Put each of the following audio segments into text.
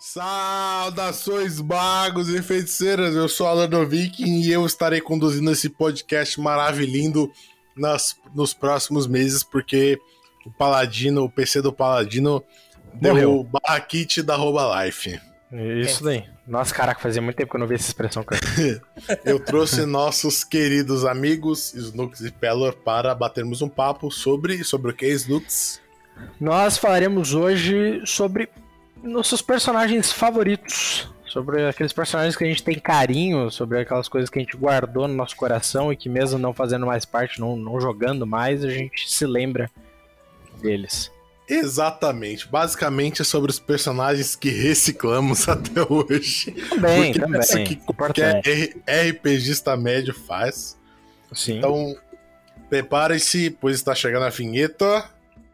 Saudações magos e feiticeiras, eu sou Alan Noviking e eu estarei conduzindo esse podcast maravilhoso nos próximos meses, porque o PC do Paladino deu o barra-kit da Robalife. Isso daí. Nossa, caraca, fazia muito tempo que eu não vi essa expressão, cara. Eu trouxe nossos queridos amigos, Snooks e Pelor, para batermos um papo sobre o que é Snooks? Nós falaremos hoje sobre nossos personagens favoritos, sobre aqueles personagens que a gente tem carinho, sobre aquelas coisas que a gente guardou no nosso coração e que mesmo não fazendo mais parte, não jogando mais, a gente se lembra deles. Exatamente, basicamente é sobre os personagens que reciclamos até hoje. Também. É isso que qualquer RPGista médio faz. Sim. Então, prepare-se, pois está chegando a vinheta.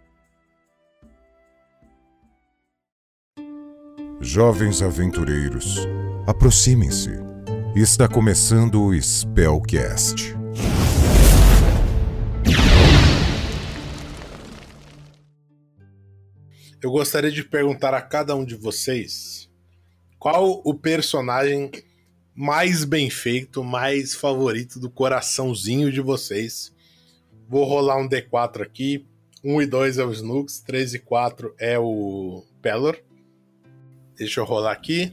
Jovens aventureiros, aproximem-se. Está começando o Spellcast. Eu gostaria de perguntar a cada um de vocês qual o personagem mais bem feito, mais favorito do coraçãozinho de vocês. Vou rolar um D4 aqui. 1 e 2 é o Snooks, 3 e 4 é o Pelor. Deixa eu rolar aqui.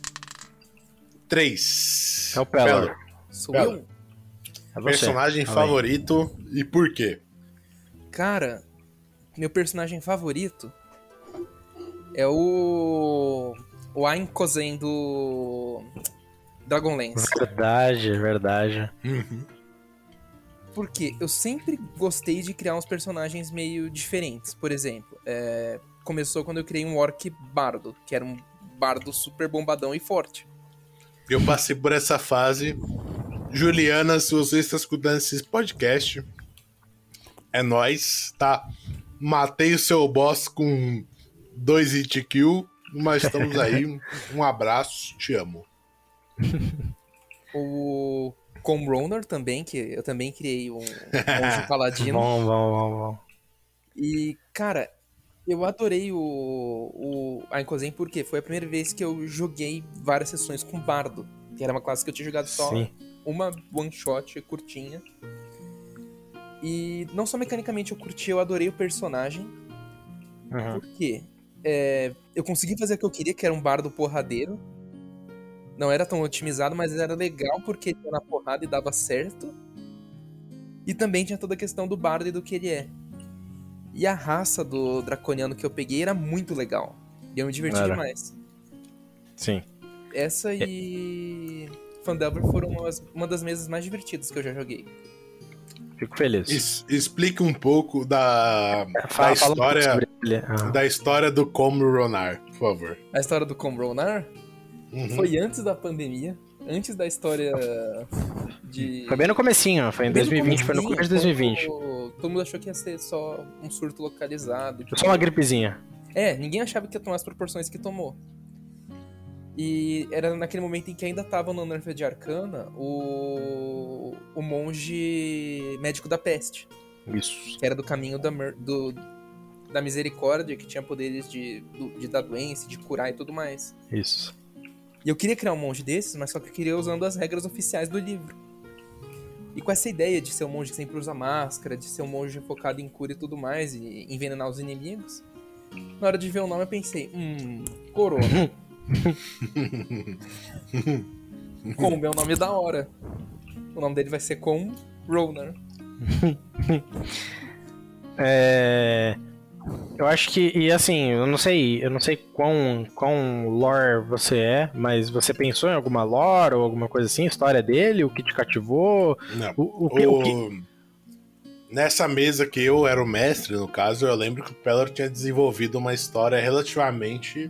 3. É o Pelor. Sou eu? É você. Personagem favorito e por quê? Cara, meu personagem favorito é o Ain Kozen do Dragonlance. Verdade. Porque eu sempre gostei de criar uns personagens meio diferentes. Por exemplo, começou quando eu criei um Orc Bardo, que era um bardo super bombadão e forte. Eu passei por essa fase. Juliana, se você está escutando esse podcast, é nóis, tá? Matei o seu boss com 2 hit kill, mas estamos aí. Um abraço, te amo. O Comroner também, que eu também criei um monge paladino. Bom. E, cara, eu adorei o Ain Kozen porque foi a primeira vez que eu joguei várias sessões com Bardo, que era uma classe que eu tinha jogado só uma one-shot curtinha. E não só mecanicamente eu curti, eu adorei o personagem. Porque eu consegui fazer o que eu queria, que era um Bardo porradeiro. Não era tão otimizado, mas era legal porque ele ia na porrada e dava certo. E também tinha toda a questão do Bardo e do que ele é. E a raça do draconiano que eu peguei era muito legal. E eu me diverti demais. Sim. Essa e Phandelver foram uma das mesas mais divertidas que eu já joguei. Fico feliz. Explique um pouco da história do Comronar, por favor. A história do Comronar foi antes da pandemia, antes da história de... Foi bem no comecinho, foi em 2020, foi no começo de 2020. Todo mundo achou que ia ser só um surto localizado. Só uma gripezinha. Ninguém achava que ia tomar as proporções que tomou. E era naquele momento em que ainda tava no Nerf de Arcana o monge médico da peste. Isso. Que era do caminho da misericórdia, que tinha poderes de dar doença, de curar e tudo mais. Isso. E eu queria criar um monge desses, mas só que eu queria usando as regras oficiais do livro. E com essa ideia de ser um monge que sempre usa máscara, de ser um monge focado em cura e tudo mais, e envenenar os inimigos, na hora de ver o nome eu pensei, Corona. Como é um nome da hora. O nome dele vai ser Comronar. Eu acho que, e assim, eu não sei quão lore você é, mas você pensou em alguma lore ou alguma coisa assim, história dele, o que te cativou? Não. Nessa mesa que eu era o mestre, no caso, eu lembro que o Pelor tinha desenvolvido uma história relativamente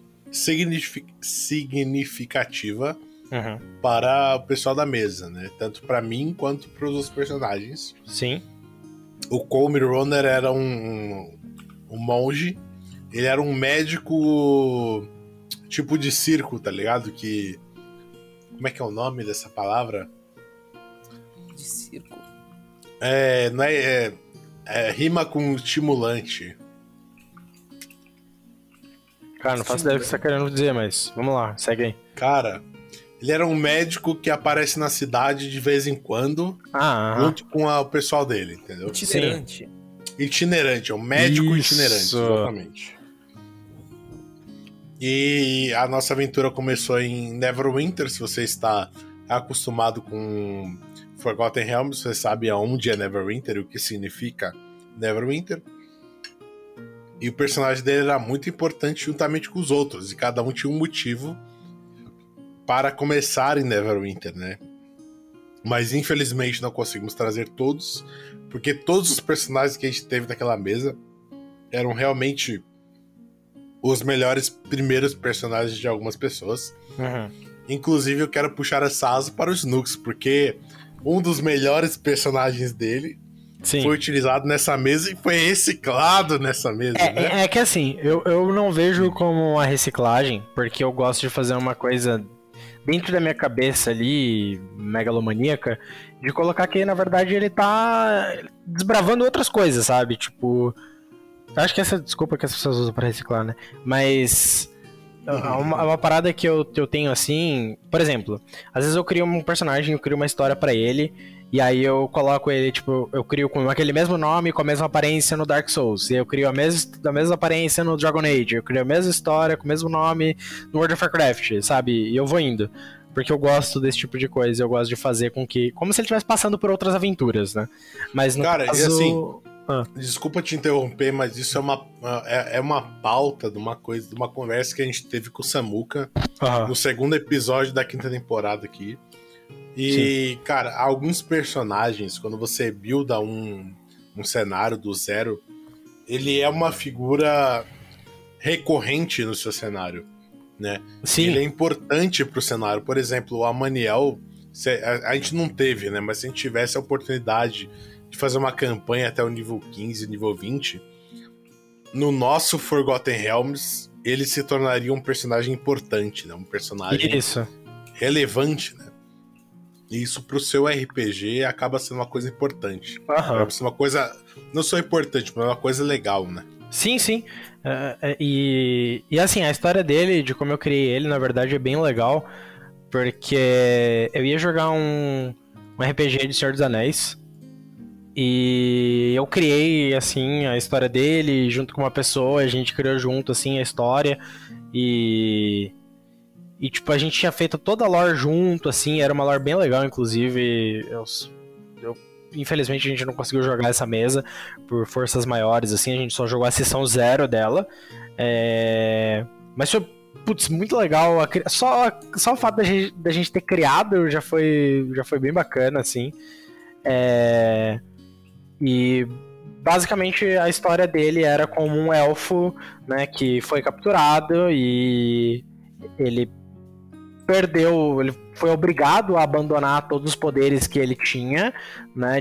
significativa para o pessoal da mesa, né? Tanto para mim quanto para os outros personagens. Sim. O Comronar era um monge. Ele era um médico tipo de circo, tá ligado? Que... Como é que é o nome dessa palavra? De circo? Não é... rima com estimulante. Cara, não faço ideia do que você tá querendo dizer, mas vamos lá, segue aí. Cara, ele era um médico que aparece na cidade de vez em quando, junto com o pessoal dele, entendeu? Itinerante. Itinerante, é um médico itinerante, exatamente. E a nossa aventura começou em Neverwinter. Se você está acostumado com Forgotten Realms, você sabe aonde é Neverwinter e o que significa Neverwinter. E o personagem dele era muito importante juntamente com os outros, e cada um tinha um motivo para começar em Neverwinter, né? Mas infelizmente não conseguimos trazer todos, porque todos os personagens que a gente teve naquela mesa eram realmente os melhores primeiros personagens de algumas pessoas. Inclusive eu quero puxar essa asa para os Snooks, porque um dos melhores personagens dele foi utilizado nessa mesa e foi reciclado nessa mesa, né? É que assim, eu não vejo como uma reciclagem, porque eu gosto de fazer uma coisa dentro da minha cabeça ali, megalomaníaca, de colocar que, na verdade, ele tá desbravando outras coisas, sabe? Tipo, eu acho que essa desculpa que as pessoas usam pra reciclar, né? Mas uma parada que eu tenho assim, por exemplo, às vezes eu crio um personagem, eu crio uma história pra ele, e aí eu coloco ele, tipo, eu crio com aquele mesmo nome, com a mesma aparência no Dark Souls, e eu crio a mesma aparência no Dragon Age, eu crio a mesma história, com o mesmo nome no World of Warcraft, sabe? E eu vou indo, porque eu gosto desse tipo de coisa, eu gosto de fazer com que, como se ele estivesse passando por outras aventuras, né? Mas no caso... e assim, desculpa te interromper, mas isso é uma pauta de uma coisa, de uma conversa que a gente teve com o Samuka no segundo episódio da 5ª temporada aqui. E, cara, alguns personagens, quando você builda um cenário do zero, ele é uma figura recorrente no seu cenário, né? Sim. Ele é importante pro cenário. Por exemplo, o Amaniel, a gente não teve, né? Mas se a gente tivesse a oportunidade de fazer uma campanha até o nível 15, nível 20, no nosso Forgotten Realms, ele se tornaria um personagem importante, né? Um personagem relevante, né? E isso pro seu RPG acaba sendo uma coisa importante. Acaba sendo uma coisa, não só importante, mas uma coisa legal, né? Sim. E assim, a história dele, de como eu criei ele, na verdade é bem legal, porque eu ia jogar um RPG de Senhor dos Anéis, e eu criei, assim, a história dele junto com uma pessoa, a gente criou junto, assim, a história, e tipo, a gente tinha feito toda a lore junto, assim, era uma lore bem legal, inclusive, infelizmente a gente não conseguiu jogar essa mesa por forças maiores, assim, a gente só jogou a sessão 0 dela, mas foi, putz, muito legal, só o fato da gente ter criado já foi bem bacana, assim, e basicamente a história dele era como um elfo, né, que foi capturado e ele foi obrigado a abandonar todos os poderes que ele tinha, né,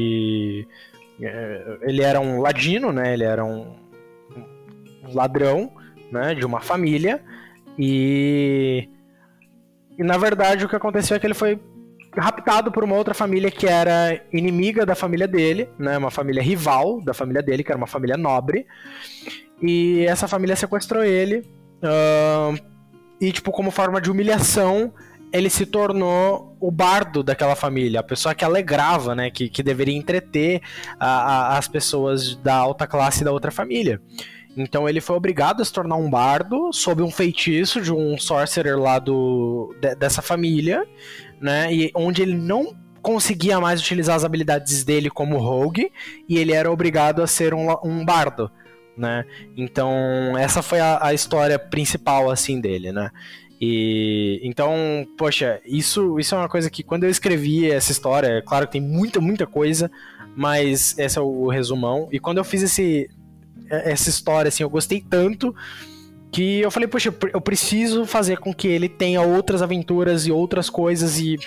ele era um ladino, né, ele era um ladrão, né, de uma família, e na verdade o que aconteceu é que ele foi raptado por uma outra família que era inimiga da família dele, né, uma família rival da família dele, que era uma família nobre, e essa família sequestrou ele, e, tipo, como forma de humilhação, ele se tornou o bardo daquela família, a pessoa que alegrava, né, que deveria entreter as pessoas da alta classe da outra família. Então ele foi obrigado a se tornar um bardo sob um feitiço de um sorcerer lá dessa família, né, e onde ele não conseguia mais utilizar as habilidades dele como rogue, e ele era obrigado a ser um bardo, né? Então essa foi a história principal, assim, dele, né? E então, poxa, isso é uma coisa que quando eu escrevi essa história, é claro que tem muita coisa, mas esse é o resumão. E quando eu fiz essa história, assim, eu gostei tanto que eu falei, poxa, eu preciso fazer com que ele tenha outras aventuras e outras coisas e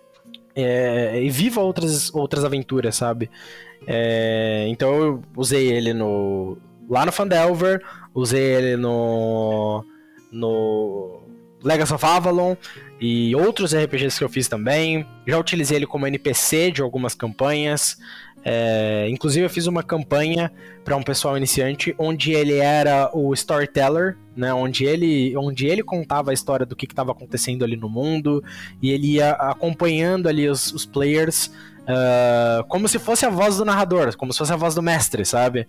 viva outras aventuras, sabe? Então eu usei ele lá no Phandelver, usei ele no Legacy of Avalon, e outros RPGs que eu fiz também. Já utilizei ele como NPC de algumas campanhas. Inclusive eu fiz uma campanha para um pessoal iniciante onde ele era o storyteller, né, onde ele contava a história do que estava acontecendo ali no mundo, e ele ia acompanhando ali os players como se fosse a voz do narrador, como se fosse a voz do mestre, sabe?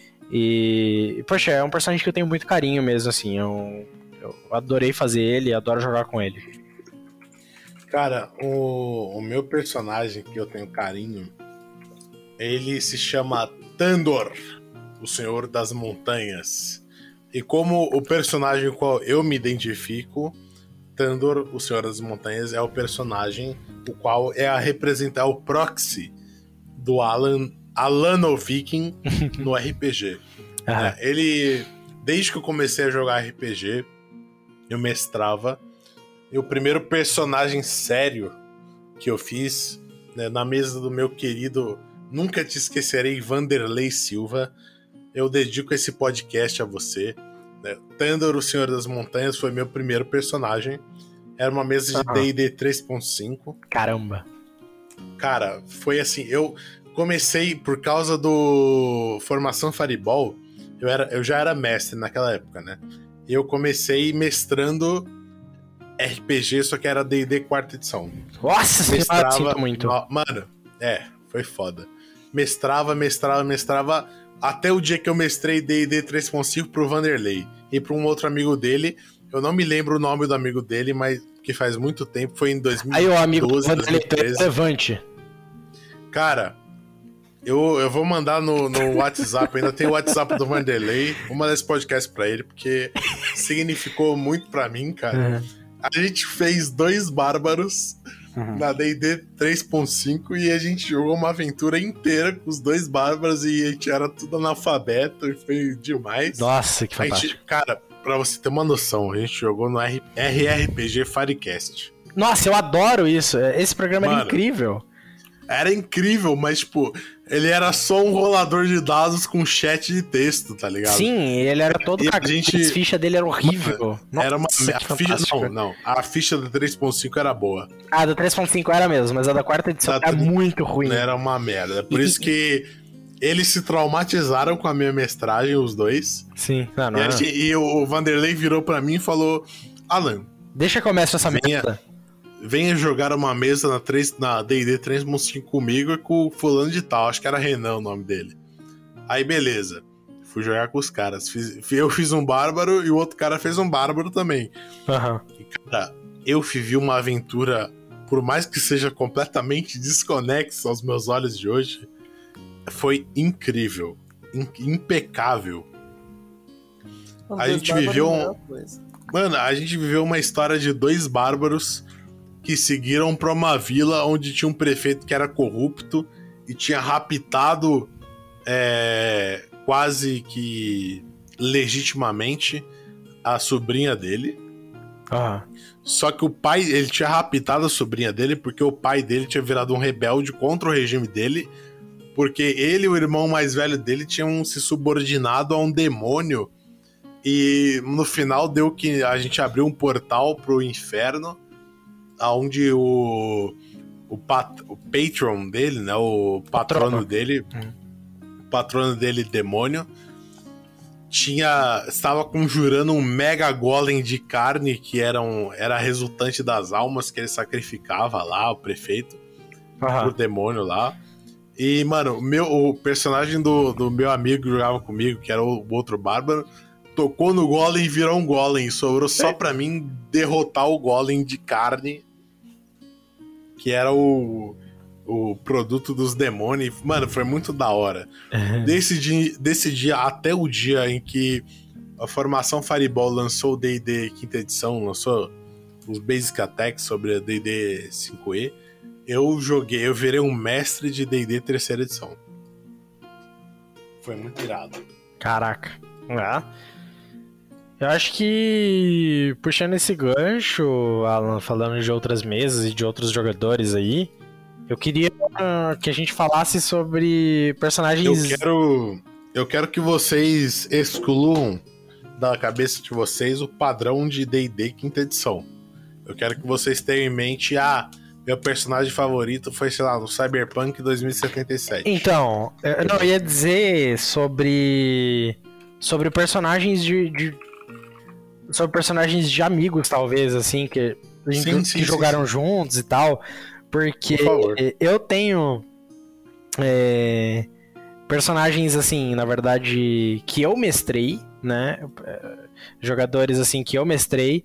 E, poxa, é um personagem que eu tenho muito carinho mesmo, assim, eu adorei fazer ele, adoro jogar com ele. Cara, o meu personagem que eu tenho carinho, ele se chama Thandor, o Senhor das Montanhas. E como o personagem com qual eu me identifico, Thandor, o Senhor das Montanhas, é o personagem o qual é a representar o proxy do Alano Viking no RPG. Ele, desde que eu comecei a jogar RPG, eu mestrava. E o primeiro personagem sério que eu fiz, né, na mesa do meu querido Nunca Te Esquecerei, Vanderlei Silva. Eu dedico esse podcast a você. Né? Thandor, o Senhor das Montanhas, foi meu primeiro personagem. Era uma mesa de D&D 3.5. Caramba. Cara, foi assim, eu comecei por causa do Formação Fireball. Eu já era mestre naquela época, né? E eu comecei mestrando RPG, só que era D&D 4ª edição. Nossa, sinto muito. Mano, foi foda. Mestrava, até o dia que eu mestrei D&D 3.5 pro Vanderlei e pra um outro amigo dele. Eu não me lembro o nome do amigo dele, mas que faz muito tempo, foi em 2012, aí o amigo do Vanderlei é relevante. Cara, eu vou mandar no WhatsApp, ainda tem o WhatsApp do Vanderlei, vou mandar esse podcast pra ele, porque significou muito pra mim, cara. A gente fez 2 bárbaros na D&D 3.5 e a gente jogou uma aventura inteira com os 2 bárbaros e a gente era tudo analfabeto e foi demais. Nossa, que fantástico. Cara, pra você ter uma noção, a gente jogou no RRPG Firecast. Nossa, eu adoro isso. Esse programa era incrível. Era incrível, mas, tipo, ele era só um rolador de dados com chat de texto, tá ligado? Sim, ele era todo cagado. A ficha dele era horrível. Era uma ficha, não, a ficha da 3.5 era boa. A da 3.5 era mesmo, mas a da 4ª edição era muito ruim. Era uma merda. Por isso que eles se traumatizaram com a minha mestragem, os dois. Sim, e o Vanderlei virou pra mim e falou: Alan, deixa que eu começo essa merda. Venha jogar uma mesa na D&D 3.5 comigo e com o fulano de tal. Acho que era Renan o nome dele. Aí, beleza. Fui jogar com os caras. Eu fiz um bárbaro e o outro cara fez um bárbaro também. E, cara, eu vivi uma aventura, por mais que seja completamente desconexa aos meus olhos de hoje, foi incrível. Impecável. A gente viveu Mano, a gente viveu uma história de 2 bárbaros que seguiram pra uma vila onde tinha um prefeito que era corrupto e tinha raptado quase que legitimamente a sobrinha dele. Só que o pai, ele tinha raptado a sobrinha dele porque o pai dele tinha virado um rebelde contra o regime dele, porque ele e o irmão mais velho dele tinham se subordinado a um demônio, e no final deu que a gente abriu um portal pro inferno, onde o patron dele, né, o patrono dele, o patrono dele, demônio, estava conjurando um mega golem de carne que era resultante das almas que ele sacrificava lá, o prefeito, pro demônio lá. E, mano, o personagem do meu amigo que jogava comigo, que era o outro bárbaro, tocou no golem e virou um golem. Sobrou só pra mim derrotar o golem de carne, que era o produto dos demônios. Mano, foi muito da hora. Desse dia até o dia em que a Formação Fireball lançou o D&D 5ª edição, lançou os Basic Attacks sobre a D&D 5e, eu virei um mestre de D&D 3ª edição. Foi muito irado. Caraca. Eu acho que, puxando esse gancho, Alan, falando de outras mesas e de outros jogadores aí, eu queria que a gente falasse sobre personagens... Eu quero que vocês excluam da cabeça de vocês o padrão de D&D 5ª edição. Eu quero que vocês tenham em mente, meu personagem favorito foi, sei lá, no Cyberpunk 2077. Então, eu não ia dizer sobre personagens sobre personagens de amigos, talvez, assim, que jogaram juntos e tal, porque eu tenho personagens, assim, na verdade, que eu mestrei, né, jogadores, assim, que eu mestrei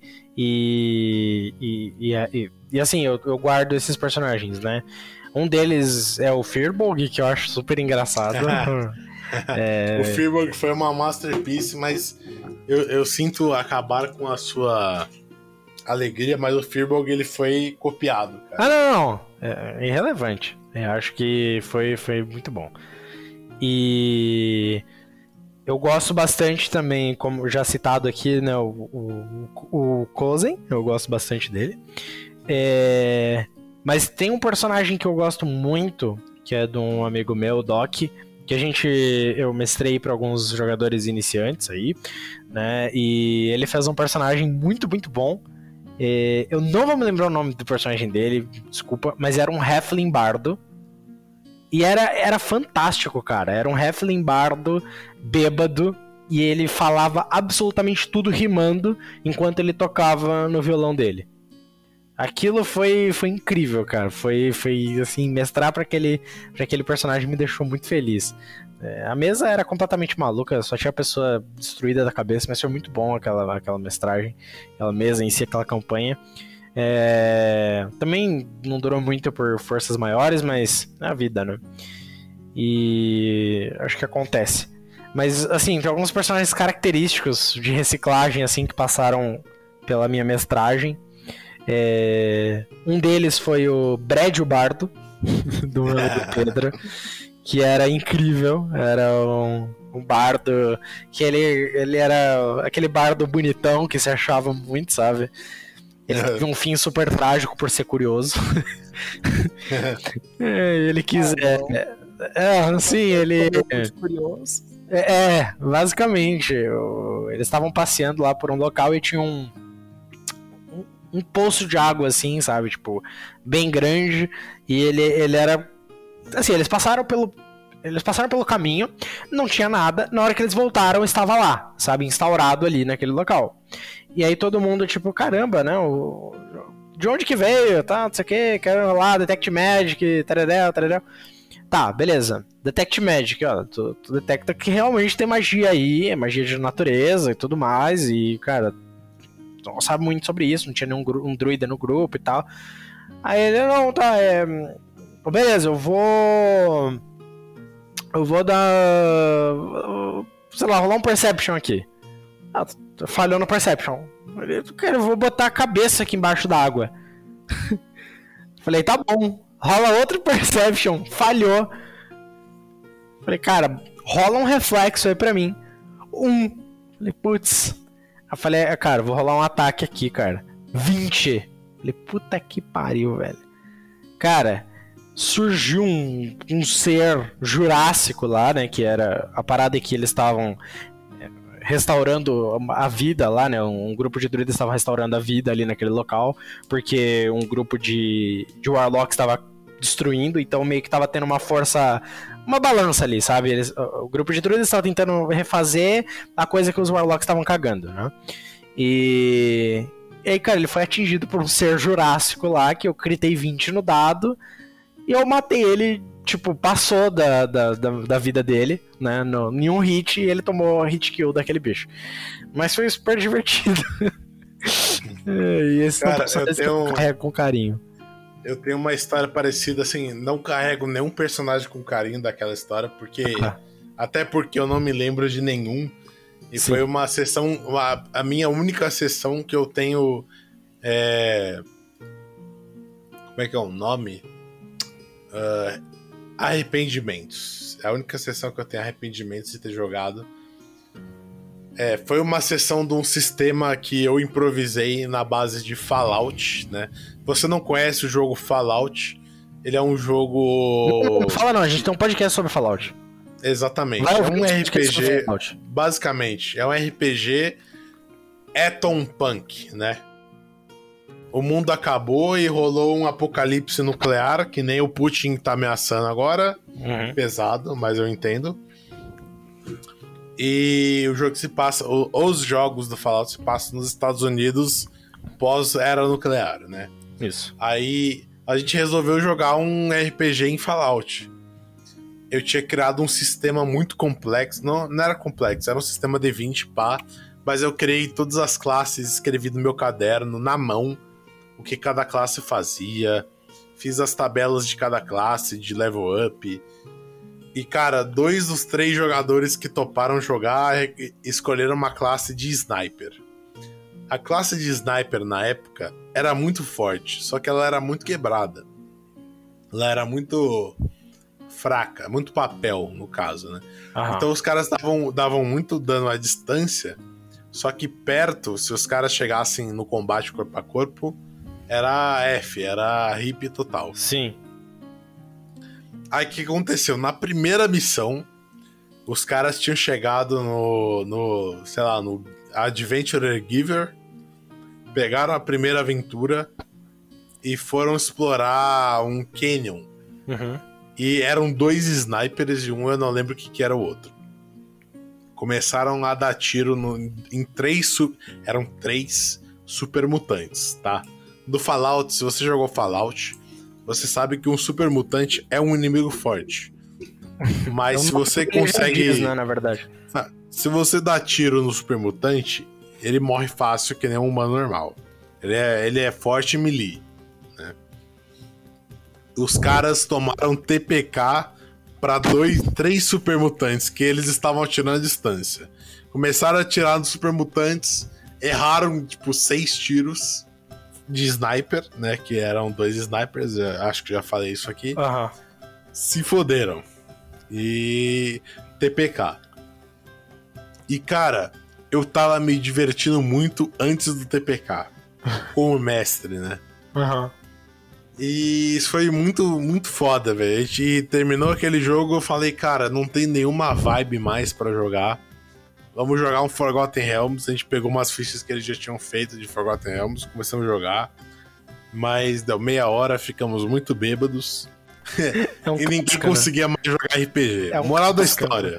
e assim, eu guardo esses personagens, né. Um deles é o Firbolg, que eu acho super engraçado. O Firbolg foi uma masterpiece, mas eu sinto acabar com a sua alegria, mas o Firbolg, ele foi copiado, cara. Não. É irrelevante. Eu acho que foi muito bom. E eu gosto bastante também, como já citado aqui, né, o Kozen, eu gosto bastante dele. Mas tem um personagem que eu gosto muito, que é de um amigo meu, o Doc, que eu mestrei para alguns jogadores iniciantes aí, né, e ele fez um personagem muito, muito bom. Eu não vou me lembrar o nome do personagem dele, desculpa, mas era um Halfling bardo. E era fantástico, cara. Era um Halfling bardo bêbado e ele falava absolutamente tudo rimando enquanto ele tocava no violão dele. Aquilo foi incrível, cara. Foi assim, mestrar pra aquele personagem me deixou muito feliz. A mesa era completamente maluca, só tinha a pessoa destruída da cabeça, mas foi muito bom aquela mestragem, aquela mesa em si, aquela campanha. Também não durou muito por forças maiores, mas é a vida, né? E acho que acontece. Mas, assim, tem alguns personagens característicos de reciclagem, assim, que passaram pela minha mestragem. Um deles foi o Brad o Bardo, do Pedro, que era incrível. Era um bardo que ele era aquele bardo bonitão que se achava muito, sabe? Ele teve um fim super trágico por ser curioso. Ele quis. Sim, ele. Curioso. Basicamente. Eles estavam passeando lá por um local e tinha um poço de água, assim, sabe? Tipo, bem grande. E ele era. Assim, eles passaram pelo caminho, não tinha nada. Na hora que eles voltaram, estava lá, sabe? Instaurado ali naquele local. E aí todo mundo, tipo, caramba, né? De onde que veio? Tá, não sei o que, quero lá, Detect Magic, taradel. Tá, beleza. Detect Magic, ó, tu detecta que realmente tem magia aí, é magia de natureza e tudo mais. E, cara, tu não sabe muito sobre isso, não tinha nenhum um druida no grupo e tal. Aí ele, não, tá, beleza, eu vou dar, sei lá, rolar um Perception aqui. Falhou no Perception. Cara, eu vou botar a cabeça aqui embaixo da água. Falei, tá bom. Rola outro Perception. Falhou. Falei, cara, rola um reflexo aí pra mim. Falei, putz. Eu falei, cara, vou rolar um ataque aqui, cara. 20. Falei, puta que pariu, velho. Cara, surgiu um ser jurássico lá, né? Que era a parada que eles estavam restaurando a vida lá, né? Um grupo de druidas estava restaurando a vida ali naquele local, porque um grupo de warlocks estava destruindo, então meio que estava tendo uma força, uma balança ali, sabe? O grupo de druidas estava tentando refazer a coisa que os warlocks estavam cagando, né? E aí, cara, ele foi atingido por um ser jurássico lá, que eu critei 20 no dado, e eu matei ele. Tipo, passou da vida dele, né? Em um hit, e ele tomou hit kill daquele bicho. Mas foi super divertido. E esse cara, eu carrego com carinho. Eu tenho uma história parecida, assim, não carrego nenhum personagem com carinho daquela história, porque até porque eu não me lembro de nenhum. E sim, foi uma sessão, a minha única sessão que eu tenho. Como é que é o nome? Arrependimentos. É a única sessão que eu tenho arrependimentos de ter jogado. Foi uma sessão de um sistema que eu improvisei na base de Fallout, né? Você não conhece o jogo Fallout? Ele é um jogo... Não fala não, a gente tem um podcast sobre Fallout. Exatamente. É um RPG, basicamente. É um RPG Atom Punk, né? o mundo acabou e rolou um apocalipse nuclear, que nem o Putin tá ameaçando agora. Pesado, mas eu entendo. E o jogo se passa... Os jogos do Fallout se passam nos Estados Unidos pós-era nuclear, né? Isso. Aí a gente resolveu jogar um RPG em Fallout. Eu tinha criado um sistema muito complexo. Não era complexo, era um sistema D20, pá. Mas eu criei todas as classes, escrevi no meu caderno, na mão, o que cada classe fazia. Fiz as tabelas de cada classe, de level up. E, cara, 2 dos 3 jogadores que toparam jogar escolheram uma classe de sniper. A classe de sniper, na época, era muito forte, só que ela era muito quebrada. Ela era muito fraca, muito papel, no caso, né? Então os caras davam muito dano à distância, só que perto, se os caras chegassem no combate corpo a corpo, era F, era hip total. Sim. Aí o que aconteceu? Na primeira missão, os caras tinham chegado no Adventurer Giver, pegaram a primeira aventura e foram explorar um canyon. E eram 2 snipers e eu não lembro o que era o outro. Começaram a dar tiro em 3... Eram 3 super mutantes, tá? Do Fallout, se você jogou Fallout, você sabe que um super mutante é um inimigo forte. Mas se você consegue... né, na verdade. Se você dá tiro no super mutante, ele morre fácil, que nem um humano normal. Ele é forte em melee, né? Os caras tomaram TPK pra 3 super mutantes, que eles estavam atirando à distância. Começaram a atirar nos super mutantes, erraram, 6 tiros de sniper, né? Que eram 2 snipers, acho que já falei isso aqui. Se foderam. E TPK. E, cara, eu tava me divertindo muito antes do TPK. Como mestre, né? E isso foi muito, muito foda, velho. A gente terminou aquele jogo, eu falei, cara, não tem nenhuma vibe mais pra jogar. Vamos jogar um Forgotten Realms. A gente pegou umas fichas que eles já tinham feito de Forgotten Realms, começamos a jogar. Mas deu meia hora, ficamos muito bêbados. E ninguém conseguia mais jogar RPG. Moral da história: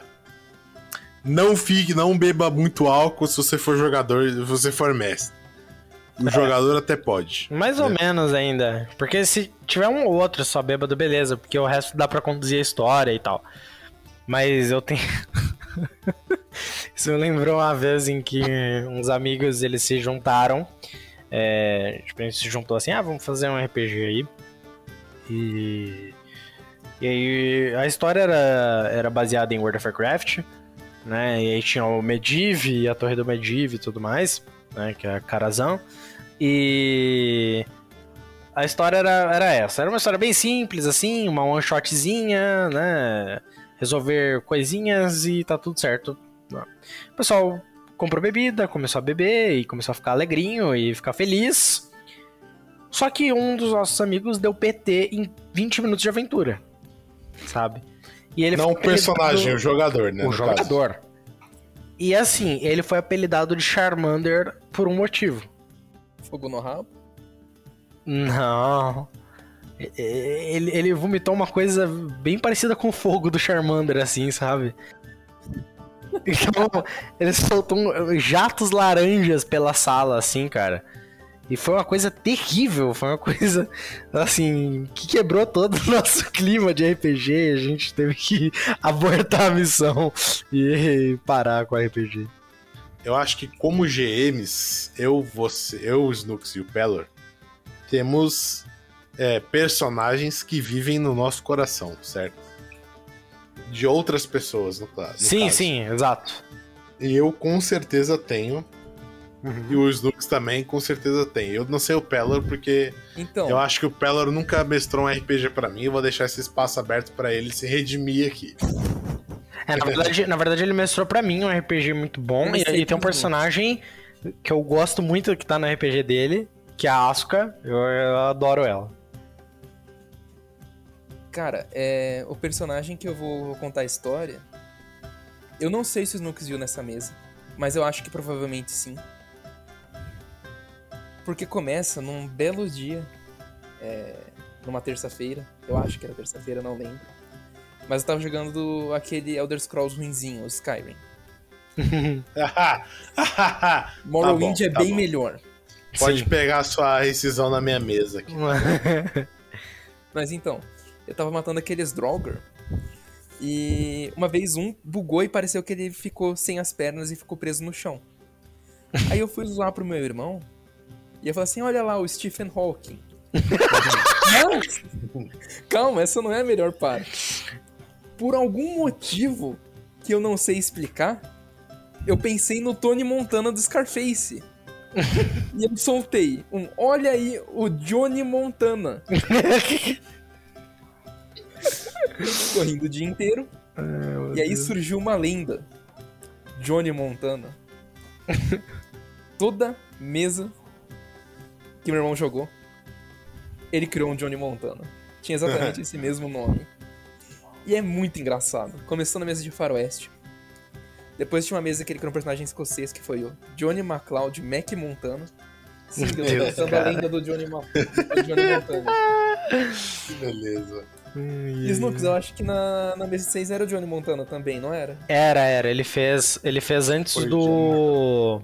não beba muito álcool se você for jogador, se você for mestre. O jogador até pode. Mais ou menos ainda. Porque se tiver um ou outro só bêbado, beleza. Porque o resto dá pra conduzir a história e tal. Mas eu tenho... Isso me lembrou uma vez em que uns amigos, eles se juntaram. A gente se juntou assim, vamos fazer um RPG aí. E aí a história era baseada em World of Warcraft, né? E aí tinha o Medivh e a Torre do Medivh e tudo mais, né? Que é a Karazhan. E a história era essa. Era uma história bem simples, assim, uma one-shotzinha, né? Resolver coisinhas e tá tudo certo. O pessoal comprou bebida, começou a beber e começou a ficar alegrinho e ficar feliz. Só que um dos nossos amigos deu PT em 20 minutos de aventura, sabe? E ele não o personagem, o jogador, né? O jogador. E assim, ele foi apelidado de Charmander por um motivo. Fogo no rabo? Não. Ele vomitou uma coisa bem parecida com o fogo do Charmander, assim, sabe? Então, ele soltou jatos laranjas pela sala, assim, cara. E foi uma coisa terrível, foi uma coisa, assim, que quebrou todo o nosso clima de RPG. A gente teve que abortar a missão e parar com o RPG. Eu acho que como GMs, eu, o Snooks e o Pelor, temos personagens que vivem no nosso coração, certo? De outras pessoas, no caso. Sim, exato. E eu com certeza tenho. E o Snooks também com certeza tem. Eu não sei o Pelor porque eu acho que o Pelor nunca mestrou um RPG pra mim. Eu vou deixar esse espaço aberto pra ele se redimir aqui. Na verdade ele mestrou pra mim um RPG muito bom. E tem um personagem que eu gosto muito que tá no RPG dele, que é a Asuka. Eu adoro ela. Cara, o personagem que eu vou contar a história, eu não sei se o Snooks viu nessa mesa, mas eu acho que provavelmente sim. Porque começa num belo dia, numa terça-feira. Eu acho que era terça-feira, não lembro. Mas eu tava jogando aquele Elder Scrolls ruinzinho, o Skyrim. Morrowind é bem melhor. Pode pegar a sua rescisão na minha mesa aqui. Mas então, eu tava matando aqueles Draugr. E uma vez um bugou e pareceu que ele ficou sem as pernas e ficou preso no chão. Aí eu fui zoar pro meu irmão. E eu falei assim, olha lá, o Stephen Hawking. Não! Calma, essa não é a melhor parte. Por algum motivo que eu não sei explicar, eu pensei no Tony Montana do Scarface. E eu soltei olha aí o Johnny Montana. Ficou rindo o dia inteiro. E aí surgiu uma lenda. Johnny Montana. Toda mesa que meu irmão jogou, ele criou um Johnny Montana. Tinha exatamente esse mesmo nome. E é muito engraçado. Começou na mesa de Faroeste. Depois tinha uma mesa que ele criou um personagem escocês, que foi o Johnny MacLeod Mac Montana. Sim, eu tô lançando a lenda do Johnny Montana. Que beleza. E Snooks, eu acho que na mesa 6 era o Johnny Montana também, não era? Era. Ele fez antes do...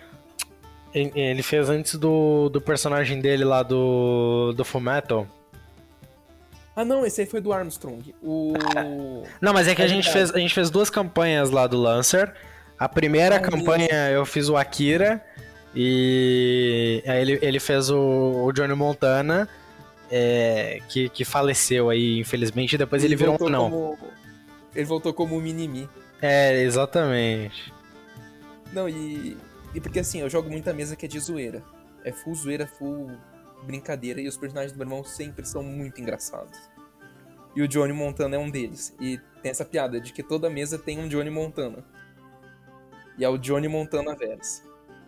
Ele fez antes do personagem dele lá do Fullmetal. Ah, não, esse aí foi do Armstrong. Não, mas é que a gente fez duas campanhas lá do Lancer. A primeira campanha eu fiz o Akira. E aí ele fez o Johnny Montana, que faleceu aí, infelizmente. E depois ele virou um anão. Ele voltou como o Mini-Me. Exatamente. Não, e porque assim, eu jogo muita mesa que é de zoeira. É full zoeira, full brincadeira. E os personagens do meu irmão sempre são muito engraçados. E o Johnny Montana é um deles. E tem essa piada de que toda mesa tem um Johnny Montana. E é o Johnny Montana verso.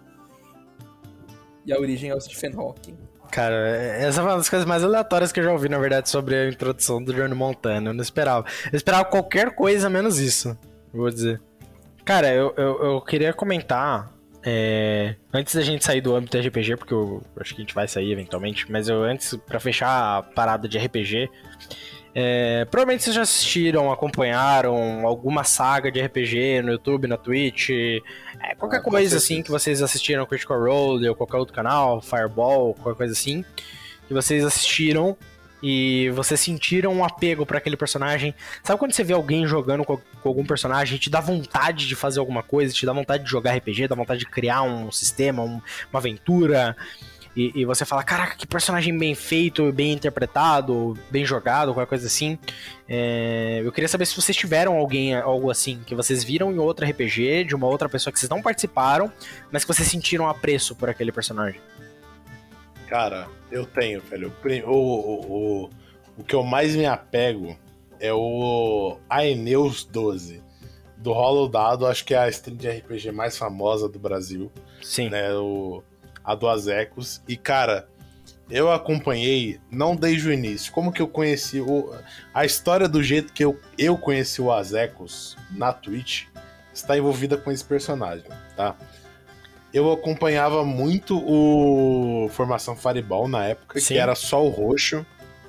E a origem é o Stephen Hawking. Cara, essa é uma das coisas mais aleatórias que eu já ouvi, na verdade, sobre a introdução do Johnny Montana. Eu não esperava. Eu esperava qualquer coisa menos isso, vou dizer. Cara, eu queria comentar, antes da gente sair do âmbito RPG, porque eu acho que a gente vai sair eventualmente, mas antes, pra fechar a parada de RPG, provavelmente vocês já assistiram, acompanharam alguma saga de RPG no YouTube, na Twitch, qualquer coisa assim que vocês assistiram, Critical Role ou qualquer outro canal, Fireball, qualquer coisa assim, que vocês assistiram e vocês sentiram um apego pra aquele personagem. Sabe quando você vê alguém jogando com algum personagem e te dá vontade de fazer alguma coisa, te dá vontade de jogar RPG, dá vontade de criar um sistema, uma aventura... E você fala, caraca, que personagem bem feito, bem interpretado, bem jogado, qualquer coisa assim. Eu queria saber se vocês tiveram algo assim, que vocês viram em outro RPG, de uma outra pessoa que vocês não participaram, mas que vocês sentiram apreço por aquele personagem. Cara, eu tenho, velho. O que eu mais me apego é o Aeneus 12. Do Hollow Dado, acho que é a stream de RPG mais famosa do Brasil. Sim. Né, a do Azecos. E, cara, eu acompanhei, não desde o início. Como que eu conheci a história do jeito que eu conheci o Azecos na Twitch está envolvida com esse personagem, tá? Eu acompanhava muito o Formação Fireball na época, Sim. Que era só o roxo.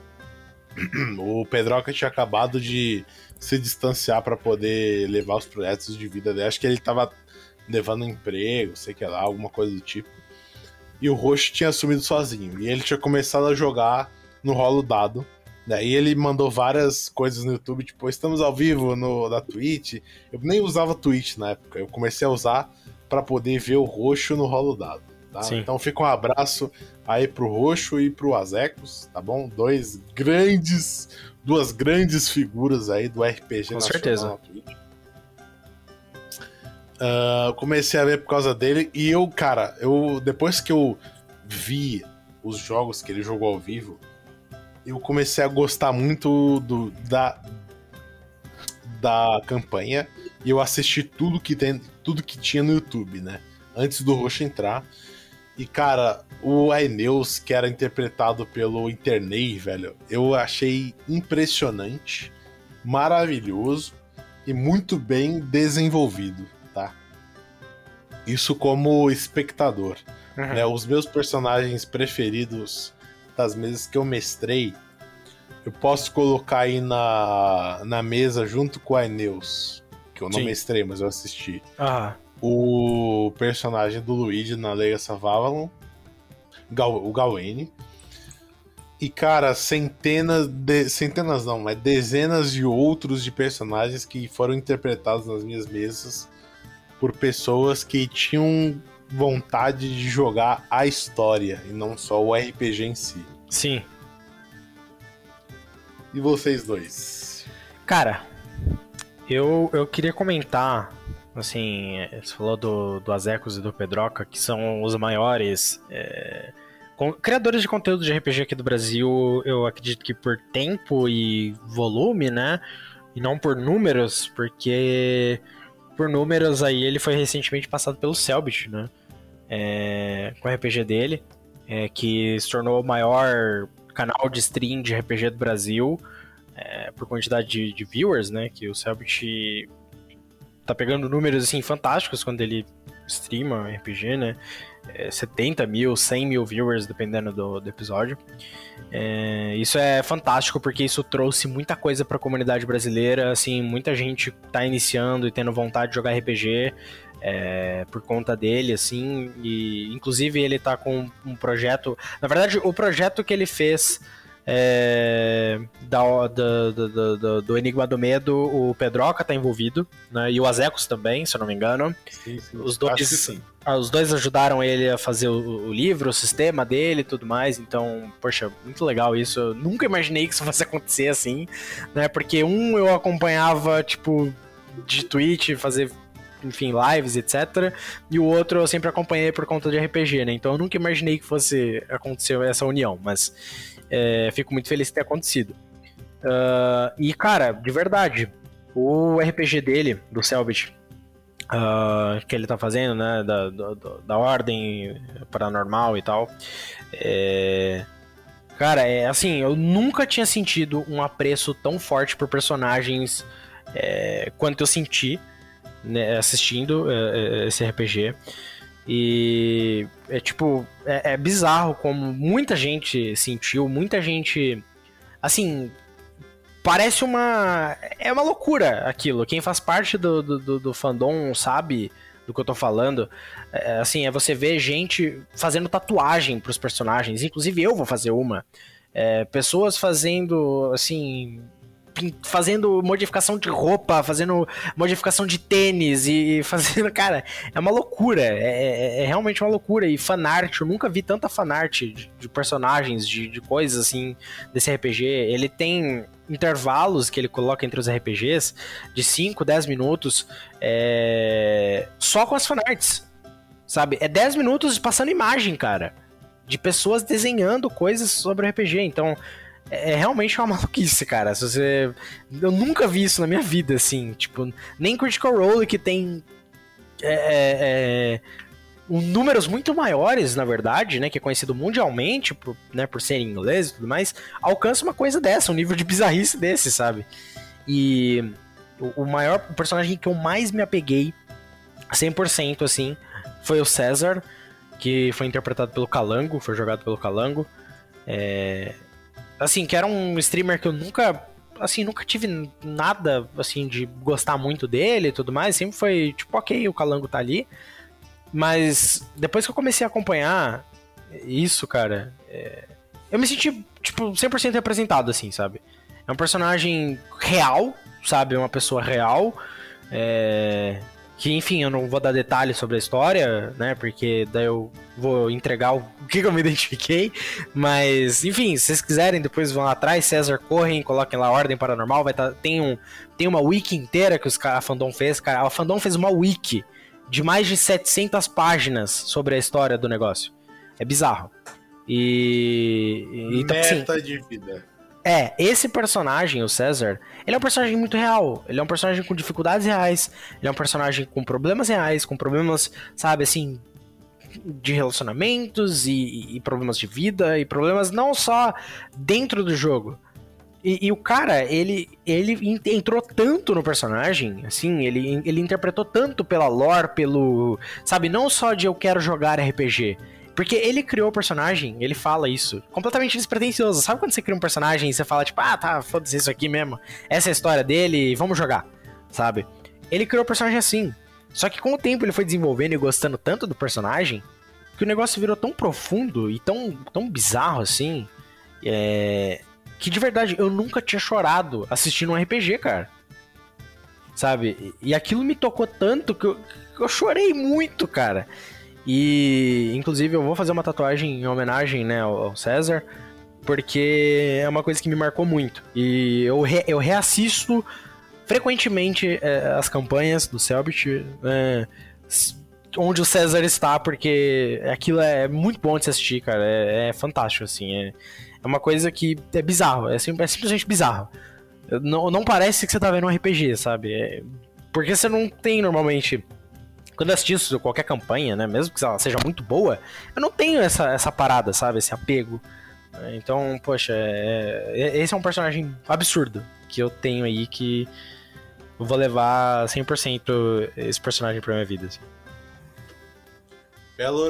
O Pedroca tinha acabado de se distanciar para poder levar os projetos de vida dele. Acho que ele tava levando um emprego, sei que lá, alguma coisa do tipo. E o Roxo tinha assumido sozinho. E ele tinha começado a jogar no Rolo Dado. Né? E ele mandou várias coisas no YouTube, tipo, estamos ao vivo na Twitch. Eu nem usava Twitch na época. Eu comecei a usar para poder ver o Roxo no Rolo Dado. Tá? Então fica um abraço aí pro Roxo e pro Azecos, tá bom? Duas grandes figuras aí do RPG com nacional certeza. na Twitch. Comecei a ver por causa dele e depois que eu vi os jogos que ele jogou ao vivo, eu comecei a gostar muito da campanha e eu assisti tudo que tinha no YouTube, né? Antes do Roxo entrar. E, cara, o Aeneus, que era interpretado pelo Internei, velho, eu achei impressionante, maravilhoso e muito bem desenvolvido. Tá? isso como espectador. Né? Os meus personagens preferidos das mesas que eu mestrei, eu posso colocar aí na mesa junto com a Eneus, que eu não mestrei, mas eu assisti. O personagem do Luigi na Legacy of Avalon, o Gawain. E, cara, dezenas de outros de personagens que foram interpretados nas minhas mesas por pessoas que tinham vontade de jogar a história e não só o RPG em si. Sim. E vocês dois? Cara, eu queria comentar, assim, você falou do Azecos e do Pedroca, que são os maiores criadores de conteúdo de RPG aqui do Brasil. Eu acredito que por tempo e volume, né, e não por números, porque por números aí ele foi recentemente passado pelo Selbit, né, com o RPG dele, que se tornou o maior canal de stream de RPG do Brasil, por quantidade de viewers, né, que o Selbit tá pegando números, assim, fantásticos quando ele streama RPG, né, 70 mil, 100 mil viewers, dependendo do episódio. Isso é fantástico, porque isso trouxe muita coisa pra comunidade brasileira, assim, muita gente tá iniciando e tendo vontade de jogar RPG, por conta dele, assim, e inclusive ele tá com um projeto, na verdade o projeto que ele fez do Enigma do Medo, o Pedroca tá envolvido, né, e o Azecos também, se eu não me engano. Sim. Os dois ajudaram ele a fazer o livro, o sistema dele e tudo mais, então, poxa, muito legal isso. Eu nunca imaginei que isso fosse acontecer assim, né, porque eu acompanhava, tipo, de Twitch, fazer, enfim, lives, etc. E o outro eu sempre acompanhei por conta de RPG, né, então eu nunca imaginei que fosse acontecer essa união, mas fico muito feliz de ter acontecido. E, cara, de verdade, o RPG dele, do Selbit, que ele tá fazendo, né, da Ordem Paranormal e tal, cara, assim, eu nunca tinha sentido um apreço tão forte por personagens quanto eu senti, né, assistindo esse RPG. E é bizarro como muita gente sentiu, muita gente, assim, parece é uma loucura aquilo. Quem faz parte do fandom sabe do que eu tô falando. Assim, você vê gente fazendo tatuagem pros personagens, inclusive eu vou fazer uma. Pessoas fazendo, assim, fazendo modificação de roupa, fazendo modificação de tênis e fazendo... Cara, é uma loucura, é realmente uma loucura. E fanart, eu nunca vi tanta fanart de personagens, de coisas assim, desse RPG. Ele tem intervalos que ele coloca entre os RPGs de 5, 10 minutos só com as fanarts, sabe? 10 minutos passando imagem, cara, de pessoas desenhando coisas sobre o RPG. Então... realmente uma maluquice, cara. Eu nunca vi isso na minha vida, assim. Tipo, nem Critical Role, que tem números muito maiores, na verdade, né? Que é conhecido mundialmente por ser em inglês e tudo mais, alcança uma coisa dessa, um nível de bizarrice desse, sabe? E o personagem que eu mais me apeguei 100%, assim, foi o César, que foi interpretado pelo Calango, foi jogado pelo Calango. Assim, que era um streamer que eu nunca tive nada, assim, de gostar muito dele e tudo mais. Sempre foi, tipo, ok, o Calango tá ali. Mas depois que eu comecei a acompanhar isso, cara, eu me senti, tipo, 100% representado, assim, sabe? É um personagem real, sabe? É uma pessoa real. Que, enfim, eu não vou dar detalhes sobre a história, né? Porque daí eu vou entregar o que eu me identifiquei. Mas, enfim, se vocês quiserem, depois vão lá atrás, César, correm, coloquem lá Ordem Paranormal. Tem uma wiki inteira que a Fandom fez, cara. A Fandom fez uma wiki de mais de 700 páginas sobre a história do negócio. É bizarro. Então, Meta assim, de vida. Esse personagem, o César, ele é um personagem muito real. Ele é um personagem com dificuldades reais. Ele é um personagem com problemas reais, com problemas, sabe, assim, de relacionamentos e problemas de vida, e problemas não só dentro do jogo. E o cara, ele entrou tanto no personagem, assim, ele interpretou tanto pela lore, pelo... Sabe, não só de eu quero jogar RPG. Porque ele criou o personagem, ele fala isso, completamente despretensioso. Sabe quando você cria um personagem e você fala, tipo, tá, foda-se isso aqui mesmo. Essa é a história dele, vamos jogar, sabe? Ele criou o personagem assim. Só que com o tempo ele foi desenvolvendo e gostando tanto do personagem, que o negócio virou tão profundo e tão bizarro, assim... que de verdade, eu nunca tinha chorado assistindo um RPG, cara. Sabe? E aquilo me tocou tanto que eu chorei muito, cara. E, inclusive, eu vou fazer uma tatuagem em homenagem, né, ao César, porque é uma coisa que me marcou muito. E eu reassisto frequentemente as campanhas do Cellbit, onde o César está, porque aquilo é muito bom de se assistir, cara. É fantástico, assim. É uma coisa que é bizarro, é simplesmente bizarro. Não parece que você tá vendo um RPG, sabe? Porque você não tem, normalmente... Quando eu assisto qualquer campanha, né? Mesmo que ela seja muito boa, eu não tenho essa parada, sabe? Esse apego. Então, poxa, esse é um personagem absurdo que eu tenho aí, que eu vou levar 100% esse personagem pra minha vida, assim. Belor?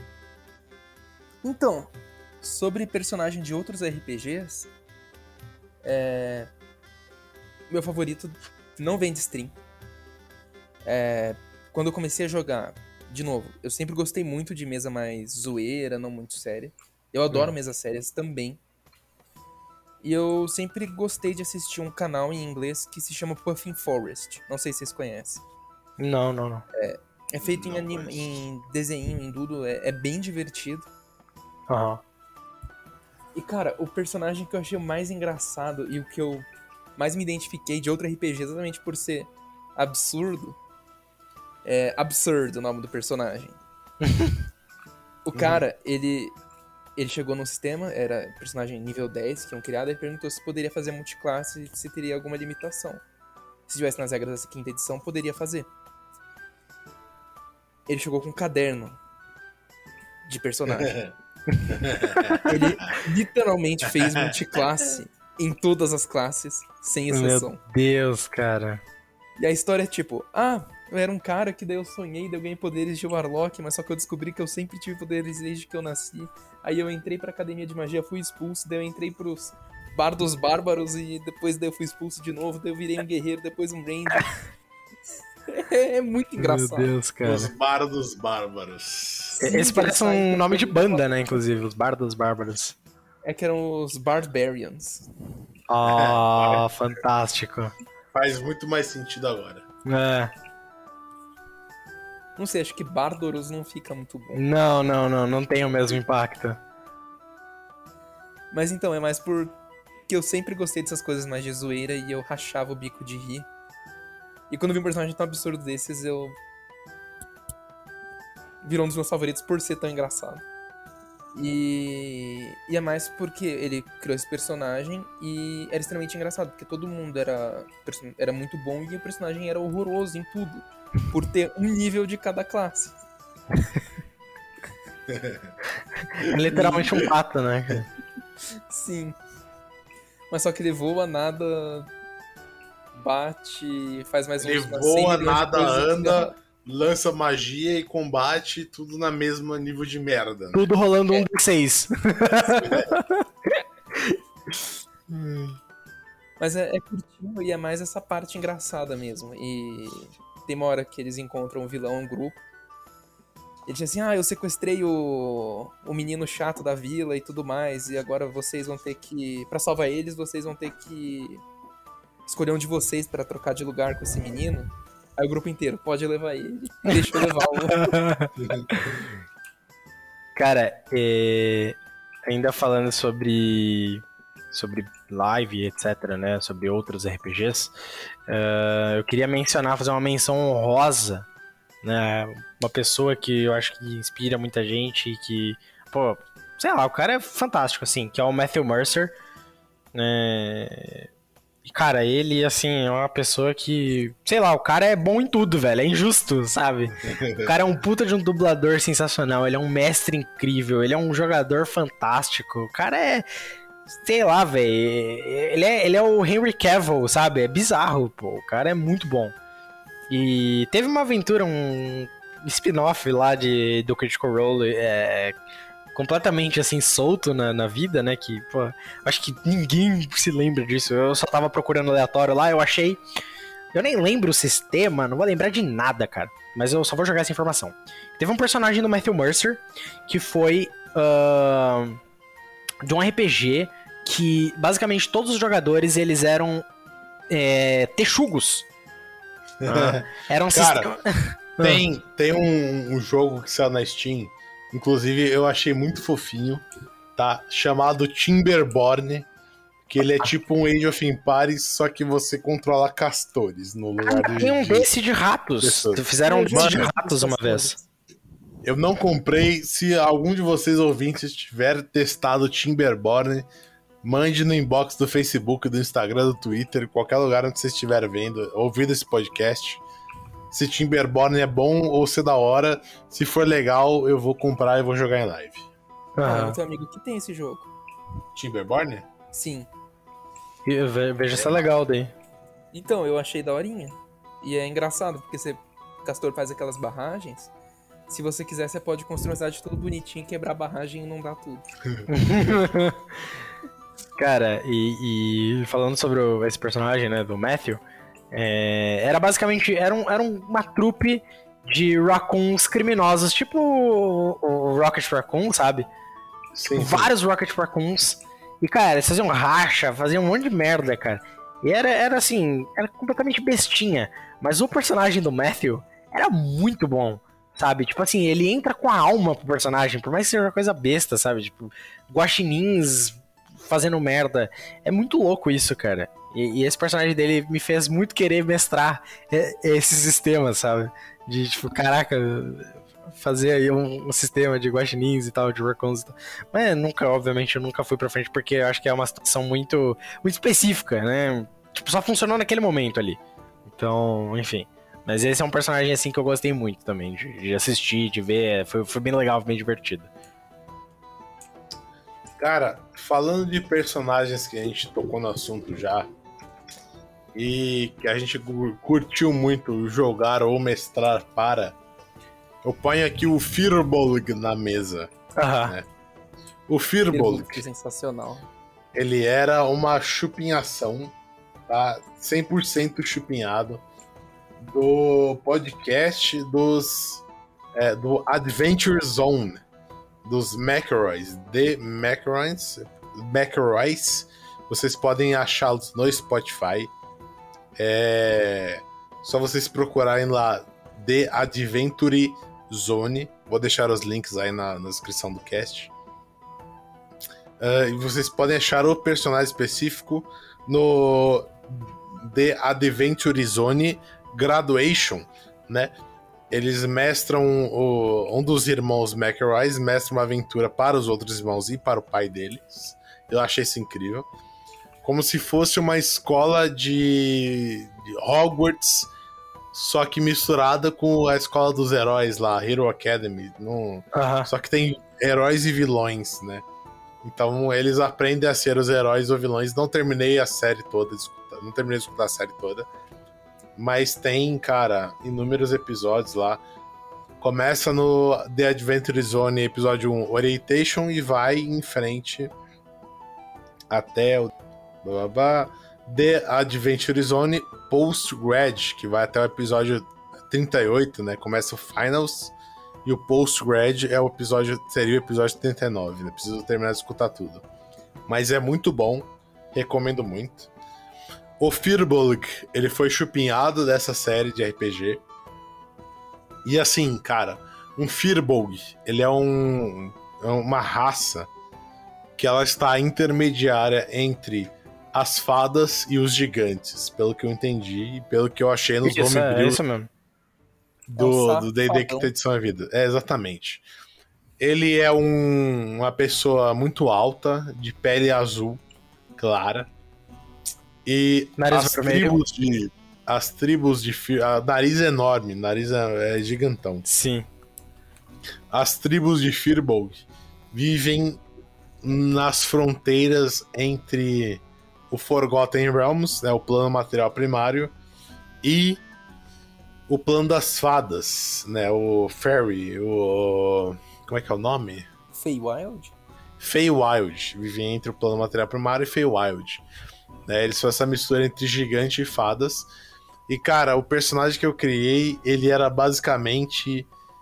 Então, sobre personagem de outros RPGs, meu favorito não vem de stream. Quando eu comecei a jogar, de novo, eu sempre gostei muito de mesa mais zoeira, não muito séria. Eu adoro mesas sérias também. E eu sempre gostei de assistir um canal em inglês que se chama Puffin Forest. Não sei se vocês conhecem. Não. É feito em desenho, em doodle, é bem divertido. Aham. E, cara, o personagem que eu achei mais engraçado e o que eu mais me identifiquei de outro RPG, exatamente por ser absurdo, é Absurd o nome do personagem. O cara, ele chegou no sistema, era personagem nível 10, que iam criado, e perguntou se poderia fazer multiclasse e se teria alguma limitação. Se tivesse nas regras dessa quinta edição, poderia fazer. Ele chegou com um caderno de personagem. Ele literalmente fez multiclasse em todas as classes, sem exceção. Meu Deus, cara. E a história é tipo, eu era um cara que daí eu sonhei, daí eu ganhei poderes de Warlock, mas só que eu descobri que eu sempre tive poderes desde que eu nasci. Aí eu entrei pra academia de magia, fui expulso, daí eu entrei pros bardos bárbaros e depois daí eu fui expulso de novo, daí eu virei um guerreiro, depois um ranger. É muito engraçado. Meu Deus, cara. Os bardos bárbaros. Esse parece um nome de banda, né, inclusive, os bardos bárbaros. É que eram os Barbarians. Fantástico. Faz muito mais sentido agora. Não sei, acho que Bárbaros não fica muito bom. Não tem o mesmo impacto. Mas então, é mais porque eu sempre gostei dessas coisas mais de zoeira e eu rachava o bico de rir. E quando eu vi um personagem tão absurdo desses, virou um dos meus favoritos por ser tão engraçado. E é mais porque ele criou esse personagem e era extremamente engraçado, porque todo mundo era muito bom e o personagem era horroroso em tudo, por ter um nível de cada classe. É literalmente um pato, né? Sim. Mas só que ele voa, nada, bate, faz mais Ele uma voa, série de nada, coisas. anda, lança magia e combate, tudo na mesma nível de merda. Né? Tudo rolando um D6. Mas é curtinho e é mais essa parte engraçada mesmo. E tem uma hora que eles encontram um vilão, um grupo. Ele diz assim, eu sequestrei o menino chato da vila e tudo mais, e agora vocês vão ter que... Pra salvar eles, vocês vão ter que escolher um de vocês pra trocar de lugar com esse menino. Aí o grupo inteiro, pode levar ele, deixa eu levar o... Cara, ainda falando sobre live, etc, né, sobre outros RPGs, eu queria fazer uma menção honrosa, né, uma pessoa que eu acho que inspira muita gente e que, sei lá, o cara é fantástico, assim, que é o Matthew Mercer, né, e, cara, ele, assim, é uma pessoa que, sei lá, o cara é bom em tudo, velho, é injusto, sabe? O cara é um puta de um dublador sensacional, ele é um mestre incrível, ele é um jogador fantástico, o cara sei lá, velho. Ele é o Henry Cavill, sabe? É bizarro, pô. O cara é muito bom. E teve uma aventura, um spin-off lá do Critical Role, completamente assim, solto na vida, né? Que, pô, acho que ninguém se lembra disso. Eu só tava procurando aleatório lá, eu achei. Eu nem lembro o sistema, não vou lembrar de nada, cara. Mas eu só vou jogar essa informação. Teve um personagem do Matthew Mercer que foi de um RPG que basicamente todos os jogadores eles eram texugos. Eram Cara, tem um jogo que saiu na Steam, inclusive eu achei muito fofinho, tá? Chamado Timberborn, que ele é tipo um Age of Empires, só que você controla castores no lugar do tem um desse de ratos. pessoas. Fizeram um desse de ratos uma vez. Eu não comprei. Se algum de vocês ouvintes tiver testado Timberborn, mande no inbox do Facebook, do Instagram, do Twitter, qualquer lugar onde você estiver ouvindo esse podcast. Se Timberborn é bom ou se é da hora. Se for legal, eu vou comprar e vou jogar em live. Meu teu amigo que tem esse jogo. Timberborn? Sim. Veja se é legal daí. Então, eu achei daorinha. E é engraçado, porque o Castor faz aquelas barragens. Se você quiser, você pode construir uma cidade tudo bonitinho, quebrar a barragem e inundar tudo. Cara, e falando sobre esse personagem, né, do Matthew, era basicamente, era uma trupe de raccoons criminosos, tipo o Rocket Raccoon, sabe? Sim. Vários Rocket Raccoons. E, cara, eles faziam racha, faziam um monte de merda, cara. E era assim, era completamente bestinha. Mas o personagem do Matthew era muito bom, sabe? Tipo assim, ele entra com a alma pro personagem, por mais que seja uma coisa besta, sabe? Tipo, guaxinins fazendo merda. É muito louco isso, cara. E esse personagem dele me fez muito querer mestrar esse sistema, sabe? De, tipo, caraca, fazer aí um sistema de guaxinins e tal, de raccoons e tal. Mas obviamente, eu nunca fui pra frente, porque eu acho que é uma situação muito, muito específica, né? Tipo, só funcionou naquele momento ali. Então, enfim. Mas esse é um personagem, assim, que eu gostei muito também, de assistir, de ver. Foi bem legal, bem divertido. Cara, falando de personagens que a gente tocou no assunto já, e que a gente curtiu muito jogar ou mestrar para, eu ponho aqui o Firbolg na mesa. Né? O Firbolg, sensacional. Ele era uma chupinhação, tá? 100% chupinhado, do podcast do Adventure Zone, dos McElroys. McElroys, vocês podem achá-los no Spotify. Só vocês procurarem lá The Adventure Zone. Vou deixar os links aí na descrição do cast. E vocês podem achar o personagem específico no The Adventure Zone Graduation, né? Eles mestram um dos irmãos McElroys mestra uma aventura para os outros irmãos e para o pai deles. Eu achei isso incrível. Como se fosse uma escola de Hogwarts, só que misturada com a escola dos heróis lá, Hero Academy. Só que tem heróis e vilões, né? Então eles aprendem a ser os heróis ou vilões. Não terminei a série toda, não terminei de escutar a série toda. Mas tem, cara, inúmeros episódios lá. Começa no The Adventure Zone, episódio 1, Orientation, e vai em frente até o The Adventure Zone Post-Grad, que vai até o episódio 38, né? Começa o Finals, e o Post-Grad seria o episódio 39, né? Preciso terminar de escutar tudo. Mas é muito bom, recomendo muito. O Firbolg, ele foi chupinhado dessa série de RPG. E assim, cara, um Firbolg, ele é uma raça que ela está intermediária entre as fadas e os gigantes, pelo que eu entendi e pelo que eu achei nos homebrews do D&D que tem edição à vida. Exatamente. Ele é uma pessoa muito alta, de pele azul clara, e as tribos de nariz enorme, nariz é gigantão. Sim. As tribos de Firbolg vivem nas fronteiras entre o Forgotten Realms, né, o plano material primário, e o plano das fadas, né, o Fairy, o... como é que é o nome? Feywild? Feywild, vive entre o plano material primário e Feywild. Né, eles fazem essa mistura entre gigante e fadas. E, cara, o personagem que eu criei, ele era basicamente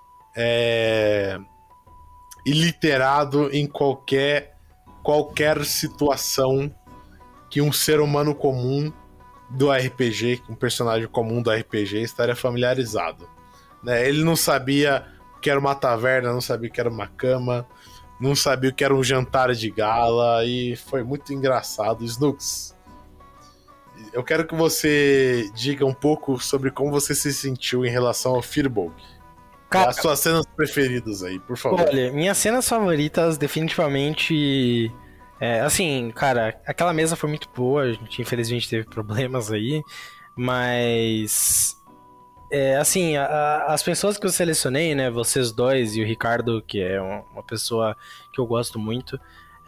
iliterado em qualquer situação que um ser humano comum do RPG, um personagem comum do RPG, estaria familiarizado. Né? Ele não sabia o que era uma taverna, não sabia o que era uma cama, não sabia o que era um jantar de gala, e foi muito engraçado. Snooks, eu quero que você diga um pouco sobre como você se sentiu em relação ao Firbolg. Cara, as suas cenas preferidas aí, por favor. Olha, minhas cenas favoritas definitivamente... assim, cara, aquela mesa foi muito boa, a gente infelizmente teve problemas aí, mas... assim, as pessoas que eu selecionei, né, vocês dois e o Ricardo, que é uma pessoa que eu gosto muito,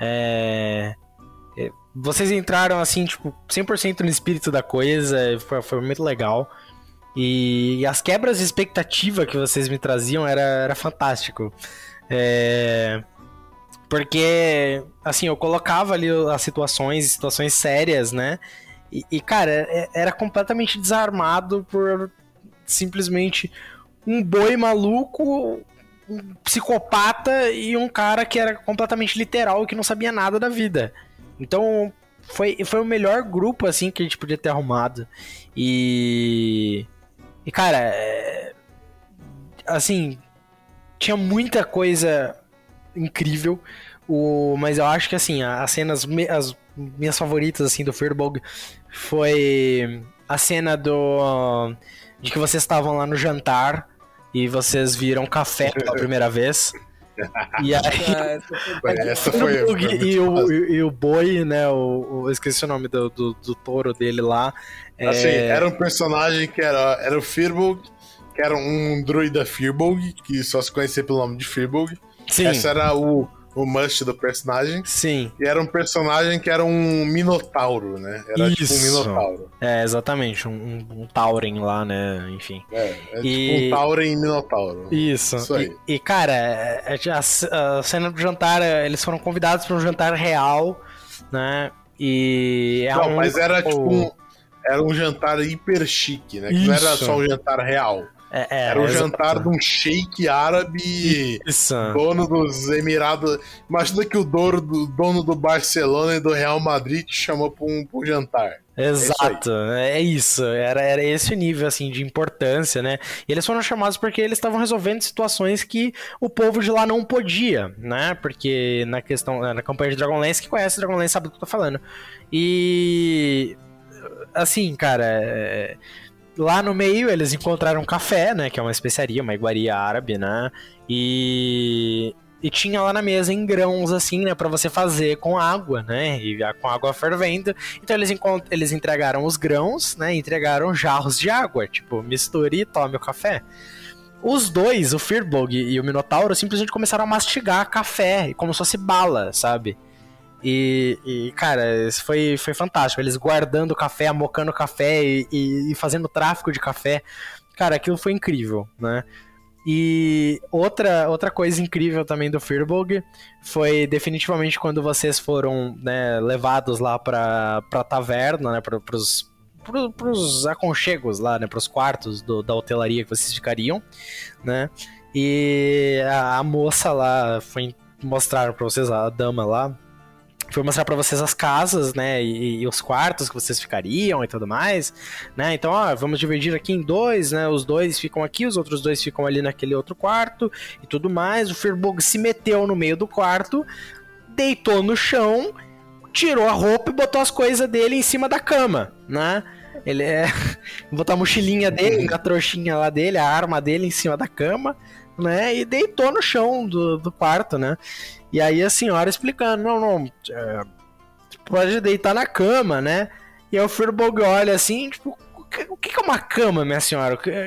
vocês entraram, assim, tipo, 100% no espírito da coisa, foi muito legal. E as quebras de expectativa que vocês me traziam era fantástico. Porque, assim, eu colocava ali as situações sérias, né? E cara, era completamente desarmado por simplesmente um boi maluco, um psicopata e um cara que era completamente literal e que não sabia nada da vida. Então, foi o melhor grupo, assim, que a gente podia ter arrumado. E cara, assim, tinha muita coisa incrível, mas eu acho que, assim, as minhas favoritas, assim, do Firbolg foi a cena de que vocês estavam lá no jantar e vocês viram café pela primeira vez. E aí, essa foi e o boi, né? Eu esqueci o nome do touro dele lá. Assim, era um personagem que era o Firbolg, que era um druida Firbolg, que só se conhecia pelo nome de Firbolg. Sim. Essa era o must do personagem. Sim. E era um personagem que era um minotauro, né? Era tipo um minotauro. Exatamente, um Tauren lá, né? Enfim. Tipo um Tauren minotauro. Isso aí. E cara, a cena do jantar, eles foram convidados para um jantar real, né? E mas era tipo era um jantar hiper chique, né? Que não era só um jantar real. Era um jantar de um sheik árabe, dono dos Emirados. Imagina que o dono do Barcelona e do Real Madrid te chamou para um jantar. Exato, é isso. Era esse o nível, assim, de importância, né? E eles foram chamados porque eles estavam resolvendo situações que o povo de lá não podia, né? Porque na campanha de Dragonlance, que conhece Dragonlance sabe do que eu tô falando. E... assim, cara... lá no meio eles encontraram café, né, que é uma especiaria, uma iguaria árabe, né, e tinha lá na mesa em grãos, assim, né, pra você fazer com água, né, e com água fervendo. Então eles entregaram os grãos, né, entregaram jarros de água, tipo, misture e tome o café. Os dois, o Firbolg e o Minotauro, simplesmente começaram a mastigar café, como se fosse bala, sabe? E cara, isso foi fantástico. Eles guardando o café, amocando o café e fazendo tráfico de café. Cara, aquilo foi incrível, né? E outra coisa incrível também do Firbolg foi definitivamente quando vocês foram, né, levados lá pra taverna, né, pros aconchegos lá, né, pros quartos da hotelaria que vocês ficariam, né? E a moça lá foi mostrar pra vocês, a dama lá, foi mostrar pra vocês as casas, né, e os quartos que vocês ficariam e tudo mais, né, então, vamos dividir aqui em dois, né, os dois ficam aqui, os outros dois ficam ali naquele outro quarto e tudo mais. O Firbolg se meteu no meio do quarto, deitou no chão, tirou a roupa e botou as coisas dele em cima da cama, né, ele botou a mochilinha dele, a trouxinha lá dele, a arma dele em cima da cama, né, e deitou no chão do quarto, né. E aí a senhora explicando, não, pode deitar na cama, né? E aí o Firbolg olha assim, tipo, o que é uma cama, minha senhora? O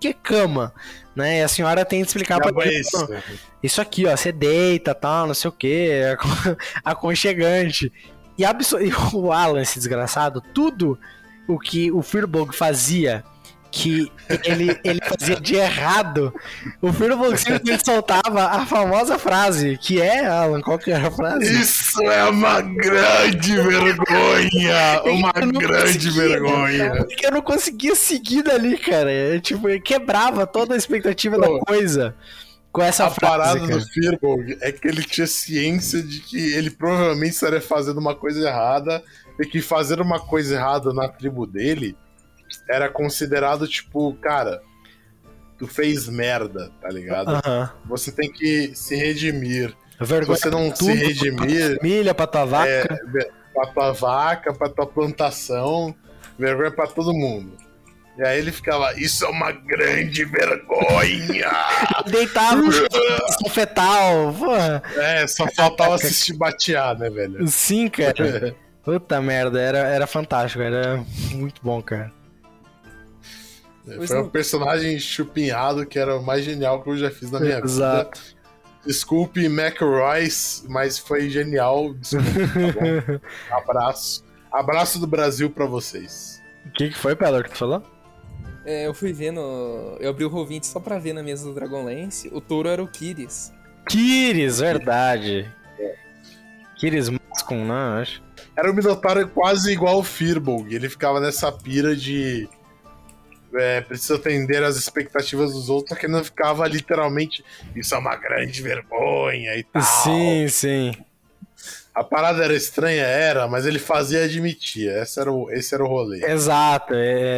que é cama? Né? E a senhora tem que explicar pra ele, isso aqui, ó, você deita, tal, não sei o que, é aconchegante. E o Alan, esse desgraçado, tudo o que o Firbolg fazia, que ele fazia de errado, o Firbolg simplesmente soltava a famosa frase, que é, Alan, qual que era a frase? Isso é uma grande vergonha! Uma grande vergonha! Porque eu não conseguia seguir dali, cara. Tipo, eu quebrava toda a expectativa da coisa com essa frase. A parada do Firbolg é que ele tinha ciência de que ele provavelmente estaria fazendo uma coisa errada e que fazer uma coisa errada na tribo dele era considerado, tipo, cara, tu fez merda, tá ligado? Você tem que se redimir. Vergonha. Se você não se redimir... Família, pra tua vaca. Pra tua vaca, pra tua plantação, vergonha pra todo mundo. E aí ele ficava, isso é uma grande vergonha! Deitava no fetal, porra. Só faltava se batear, né, velho? Sim, cara. Puta merda, era fantástico, era muito bom, cara. Foi um personagem chupinhado que era o mais genial que eu já fiz na minha vida. Desculpe, McRoy, mas foi genial. Desculpe, tá bom? Abraço. Abraço do Brasil pra vocês. O que foi, Pelor, que tu falou? Eu fui vendo. Eu abri o Roll20 só pra ver na mesa do Dragonlance. O touro era o Kyris. Kyris, verdade. Kyris Mascon, né? Acho. Era um Minotauro quase igual ao Firbolg. Ele ficava nessa pira de. Precisa atender as expectativas dos outros, só que ele não ficava literalmente. Isso é uma grande vergonha e tal. Sim, sim. A parada era estranha, mas ele fazia e admitia. Esse era o rolê. Exato.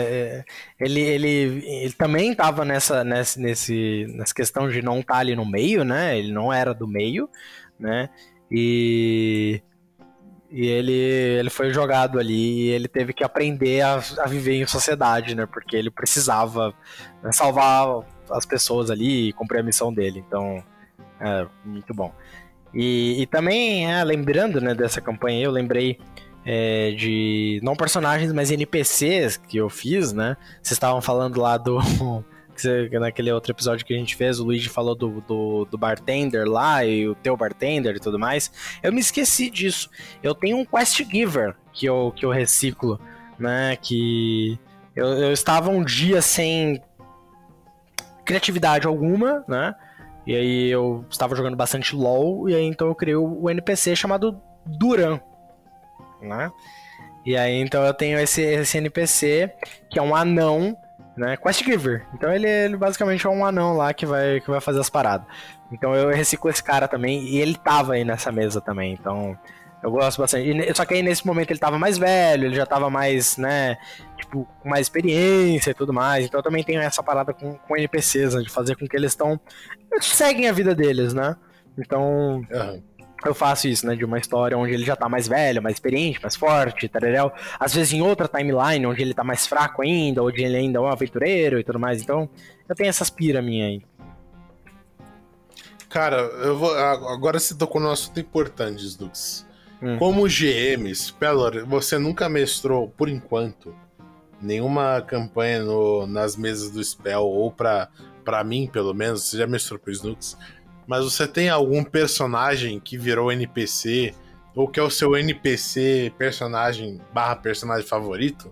Ele também tava nessa questão de não estar ali no meio, né? Ele não era do meio, né? E ele foi jogado ali e ele teve que aprender a viver em sociedade, né? Porque ele precisava salvar as pessoas ali e cumprir a missão dele. Então, muito bom. E também, lembrando, né, dessa campanha, eu lembrei de não personagens, mas NPCs que eu fiz, né? Vocês estavam falando lá naquele outro episódio que a gente fez, o Luigi falou do bartender lá, e o teu bartender e tudo mais. Eu me esqueci disso. Eu tenho um quest giver que eu reciclo, né? Que eu estava um dia sem criatividade alguma, né? E aí eu estava jogando bastante LoL, e aí então eu criei o NPC chamado Duran, né? E aí então eu tenho esse NPC, que é um anão, né? Quest Giver. Então ele basicamente é um anão lá que vai fazer as paradas. Então eu reciclo esse cara também, e ele tava aí nessa mesa também, então eu gosto bastante. Só que aí nesse momento ele tava mais velho, ele já tava mais, né, tipo, com mais experiência e tudo mais. Então eu também tenho essa parada com NPCs, né, de fazer com que eles seguem a vida deles, né? Então eu faço isso, né, de uma história onde ele já tá mais velho, mais experiente, mais forte, tararel. Às vezes em outra timeline, onde ele tá mais fraco ainda, onde ele ainda é um aventureiro e tudo mais. Então eu tenho essas pira minha aí. Cara, agora você tocou num assunto importante, Dux. Como GMs, Pelor, você nunca mestrou, por enquanto, nenhuma campanha nas mesas do Spell, ou pra mim, pelo menos, você já mestrou pro Snooks, mas você tem algum personagem que virou NPC, ou que é o seu NPC personagem favorito?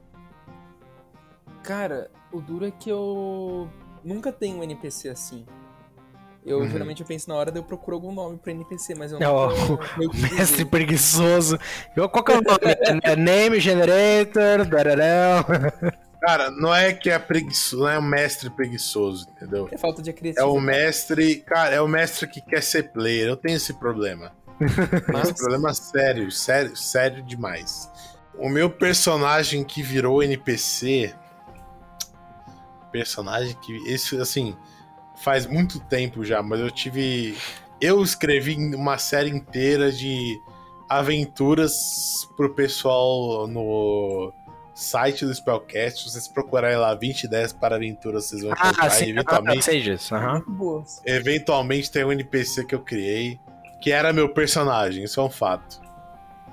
Cara, o duro é que eu nunca tenho um NPC assim. Geralmente eu penso na hora de eu procuro algum nome pra NPC, mas eu não. O mestre preguiçoso. Qual que é o nome? Name Generator. Cara, não é que é preguiçoso, não é o mestre preguiçoso, entendeu? É falta de criatividade. É o mestre. Cara, é o mestre que quer ser player. Eu tenho esse problema. Esse problema sério demais. O meu personagem que virou NPC. Personagem que. Esse, assim. Faz muito tempo já, mas eu escrevi uma série inteira de aventuras pro pessoal no site do Spellcast. Se vocês procurarem lá 20 ideias para aventuras, vocês vão encontrar. Sim, eventualmente tem um NPC que eu criei, que era meu personagem, isso é um fato.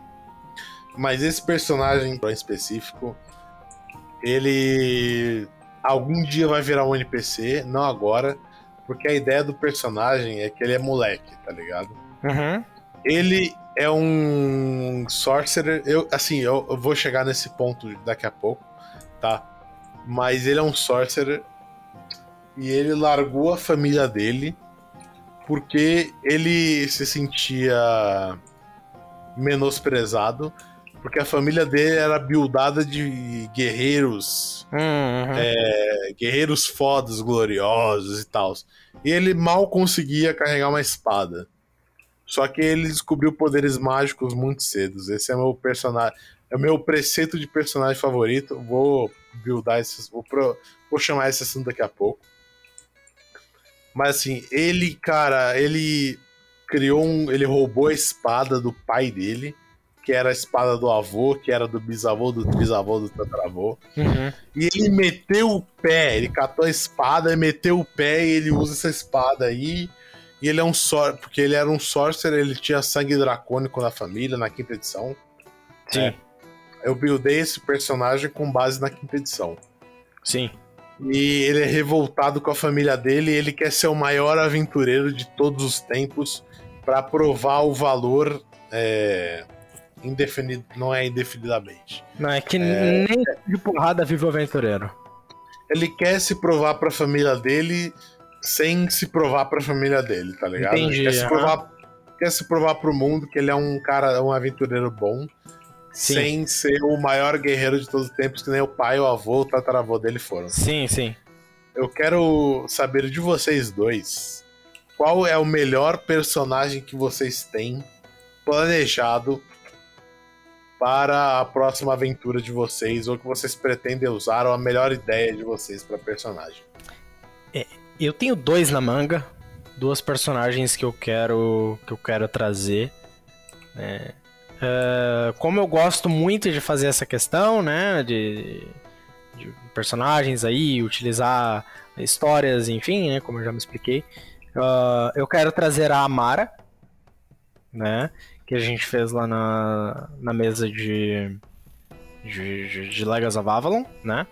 Mas esse personagem em específico, ele algum dia vai virar um NPC, não agora, porque a ideia do personagem é que ele é moleque, tá ligado? Uhum. Ele é um sorcerer, eu vou chegar nesse ponto daqui a pouco, tá? Mas ele é um sorcerer e ele largou a família dele porque ele se sentia menosprezado, porque a família dele era buildada de guerreiros, guerreiros fodas, gloriosos e tal. E ele mal conseguia carregar uma espada. Só que ele descobriu poderes mágicos muito cedo. Esse é meu personagem, é o meu preceito de personagem favorito. Vou buildar vou chamar esse assunto daqui a pouco. Mas assim, ele ele roubou a espada do pai dele, que era a espada do avô, que era do bisavô, do trisavô, do tataravô. Uhum. E ele meteu o pé, ele catou a espada e meteu o pé, e ele usa essa espada aí. E ele é um sorcerer, porque ele era um sorcerer, ele tinha sangue dracônico na família, na 5ª edição. Sim. Eu buildei esse personagem com base na 5ª edição. Sim. E ele é revoltado com a família dele, e ele quer ser o maior aventureiro de todos os tempos para provar o valor indefinido, não é indefinidamente. Não, é que nem de porrada vive o aventureiro. Ele quer se provar para a família dele sem se provar pra família dele, tá ligado? Entendi, Ele quer se provar pro mundo que ele é um aventureiro bom, sim, sem ser o maior guerreiro de todos os tempos, que nem o pai, o avô, o tataravô dele foram. Sim, sim. Eu quero saber de vocês dois, qual é o melhor personagem que vocês têm planejado para a próxima aventura de vocês, ou que vocês pretendem usar, ou a melhor ideia de vocês pra personagem. Eu tenho 2 na manga, 2 personagens que eu quero trazer. Como eu gosto muito de fazer essa questão, né, de personagens aí, utilizar histórias, enfim, né, como eu já me expliquei, eu quero trazer a Amara, né, que a gente fez lá na mesa de Legacy of Avalon, né.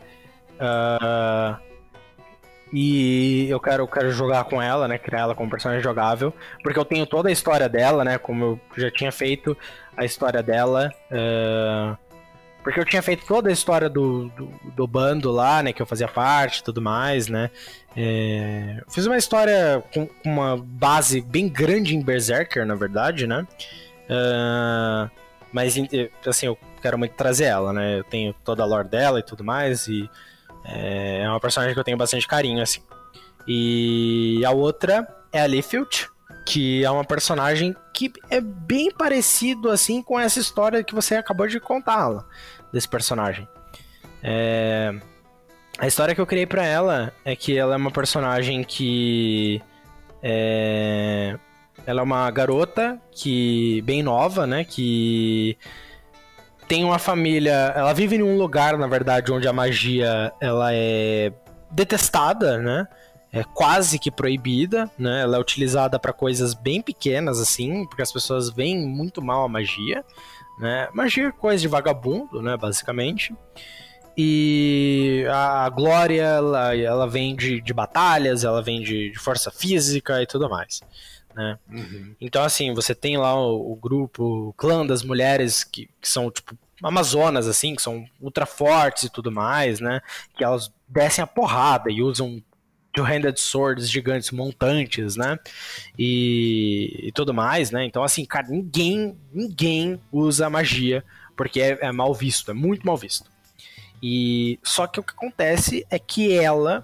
E eu quero jogar com ela, né? Criar ela como personagem jogável. Porque eu tenho toda a história dela, né? Como eu já tinha feito a história dela. Porque eu tinha feito toda a história do bando lá, né? Que eu fazia parte e tudo mais, né? Fiz uma história com uma base bem grande em Berserker, na verdade, né? Mas, assim, eu quero muito trazer ela, né? Eu tenho toda a lore dela e tudo mais. E é uma personagem que eu tenho bastante carinho, assim. E a outra é a Leafield, que é uma personagem que é bem parecido, assim, com essa história que você acabou de contar, desse personagem. A história que eu criei pra ela é que ela é uma personagem que... ela é uma garota bem nova, né, que... tem uma família... Ela vive em um lugar, na verdade, onde a magia ela é detestada, né? É quase que proibida, né? Ela é utilizada para coisas bem pequenas, assim, porque as pessoas veem muito mal a magia, né? Magia é coisa de vagabundo, né? Basicamente. E a Glória, ela vem de batalhas, ela vem de força física e tudo mais, né? Uhum. Então, assim, você tem lá o grupo, o clã das mulheres que são, tipo, amazonas, assim, que são ultra fortes e tudo mais, né? Que elas descem a porrada e usam two-handed swords gigantes montantes, né? E tudo mais, né? Então, assim, cara, ninguém usa magia porque é mal visto, é muito mal visto. E só que o que acontece é que ela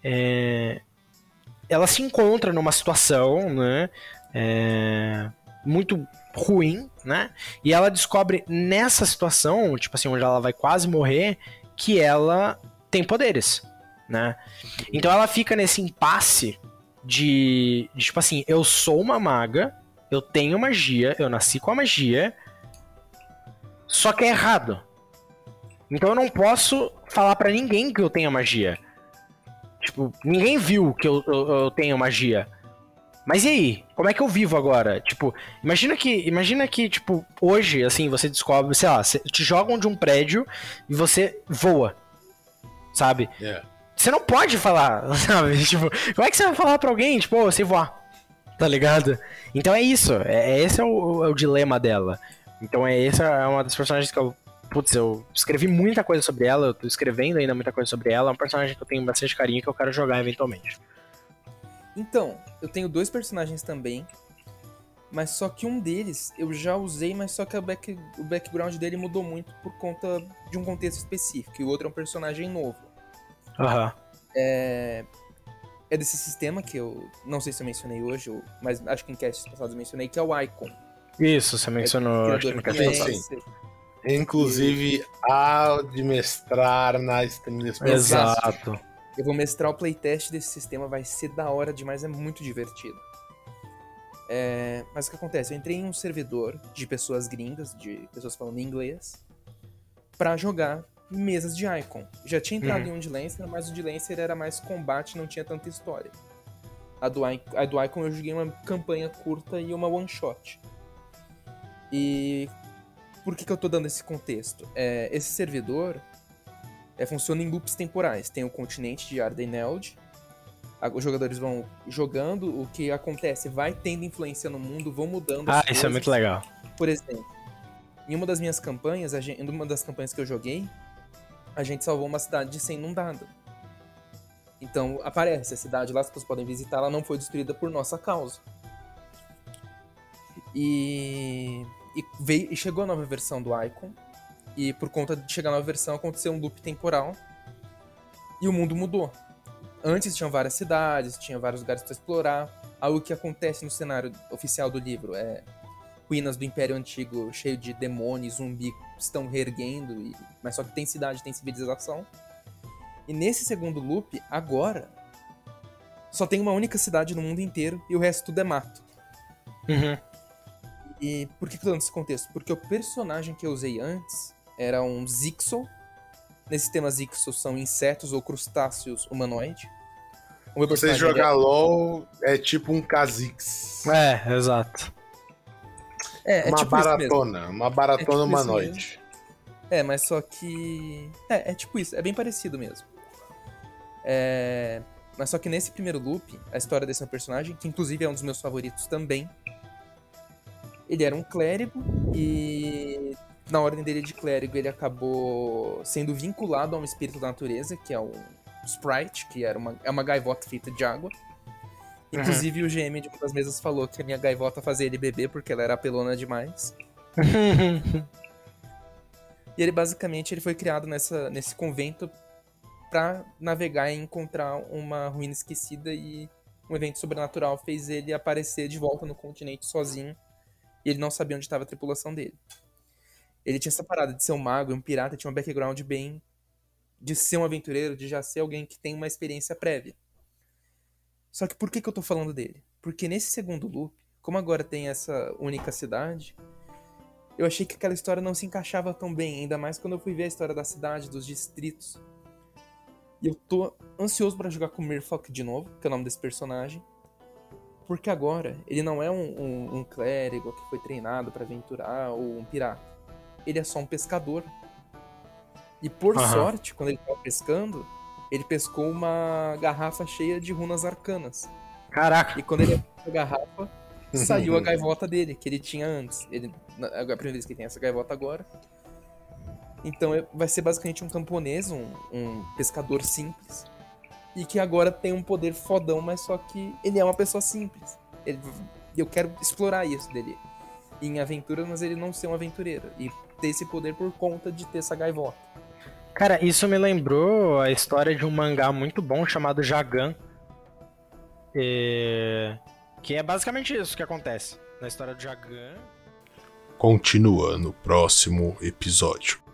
se encontra numa situação, né, muito ruim, né? E ela descobre nessa situação, tipo assim, onde ela vai quase morrer, que ela tem poderes, né? Então ela fica nesse impasse de tipo assim, eu sou uma maga, eu tenho magia, eu nasci com a magia, só que é errado. Então eu não posso falar pra ninguém que eu tenho magia. Tipo, ninguém viu que eu tenho magia. Mas e aí? Como é que eu vivo agora? Tipo, imagina que, tipo, hoje, assim, você descobre, sei lá, te jogam de um prédio e você voa, sabe? Yeah. você não pode falar, sabe? Tipo, como é que você vai falar pra alguém, tipo, eu sei voar, tá ligado? Então é isso, esse é o dilema dela. Então essa é uma das personagens que eu escrevi muita coisa sobre ela, eu tô escrevendo ainda muita coisa sobre ela, é um personagem que eu tenho bastante carinho que eu quero jogar eventualmente. Então, eu tenho 2 personagens também, mas só que um deles eu já usei, mas só que o background dele mudou muito por conta de um contexto específico, e o outro é um personagem novo. Aham. É desse sistema que eu não sei se eu mencionei hoje, mas acho que em casts passados eu mencionei, que é o Icon. Isso, você mencionou, acho que no cast Sim, passado. Inclusive, há de mestrar na stream desse podcast. Exato. Eu vou mestrar o playtest desse sistema, vai ser da hora demais, é muito divertido. Mas o que acontece? Eu entrei em um servidor de pessoas gringas, de pessoas falando inglês, pra jogar mesas de Icon. Já tinha entrado em um de Lancer, mas o de Lancer era mais combate, não tinha tanta história. A do Icon eu joguei uma campanha curta e uma one shot. E por que eu tô dando esse contexto? Esse servidor funciona em loops temporais. Tem o continente de Ardeneld, os jogadores vão jogando, o que acontece vai tendo influência no mundo, vão mudando as coisas. Isso é muito legal. Por exemplo, em uma das minhas campanhas, em uma das campanhas que eu joguei, a gente salvou uma cidade de ser inundada. Então aparece a cidade lá, as pessoas podem visitar, ela não foi destruída por nossa causa. E chegou a nova versão do Icon, e por conta de chegar a nova versão aconteceu um loop temporal, e o mundo mudou. Antes tinham várias cidades, tinha vários lugares para explorar. Algo que acontece no cenário oficial do livro é ruínas do Império Antigo cheio de demônios, zumbi estão reerguendo, mas só que tem cidade, tem civilização. E nesse segundo loop, agora, só tem uma única cidade no mundo inteiro e o resto tudo é mato. Uhum. E por que eu tô dando esse contexto? Porque o personagem que eu usei antes era um Zixel. Nesse tema Zixel são insetos ou crustáceos humanoides. Você jogar LOL é tipo um Kha'Zix. Exato. Uma tipo baratona tipo humanoide. Mas só que... É tipo isso, é bem parecido mesmo. Mas só que nesse primeiro loop, a história desse personagem, que inclusive é um dos meus favoritos também, ele era um clérigo e na ordem dele de clérigo ele acabou sendo vinculado a um espírito da natureza, que é um Sprite, que é uma gaivota feita de água. Inclusive o GM de uma das mesas falou que a minha gaivota fazia ele beber porque ela era apelona demais. E ele basicamente foi criado nesse convento pra navegar e encontrar uma ruína esquecida, e um evento sobrenatural fez ele aparecer de volta no continente sozinho, e ele não sabia onde estava a tripulação dele. Ele tinha essa parada de ser um mago e um pirata, tinha um background bem de ser um aventureiro, de já ser alguém que tem uma experiência prévia. Só que por que eu tô falando dele? Porque nesse segundo loop, como agora tem essa única cidade, eu achei que aquela história não se encaixava tão bem, ainda mais quando eu fui ver a história da cidade, dos distritos. E eu tô ansioso pra jogar com o Murloc de novo, que é o nome desse personagem, porque agora ele não é um clérigo que foi treinado pra aventurar ou um pirata. Ele é só um pescador. E por sorte, quando ele tava pescando, ele pescou uma garrafa cheia de runas arcanas. Caraca! E quando ele abriu a garrafa, saiu a gaivota dele, que ele tinha antes. É a primeira vez que ele tem essa gaivota agora. Então vai ser basicamente um camponês, um pescador simples. E que agora tem um poder fodão, mas só que ele é uma pessoa simples. Eu quero explorar isso dele em aventura, mas ele não ser um aventureiro. E ter esse poder por conta de ter essa gaivota. Cara, isso me lembrou a história de um mangá muito bom chamado Jagan. Que é basicamente isso que acontece na história do Jagan. Continua no próximo episódio.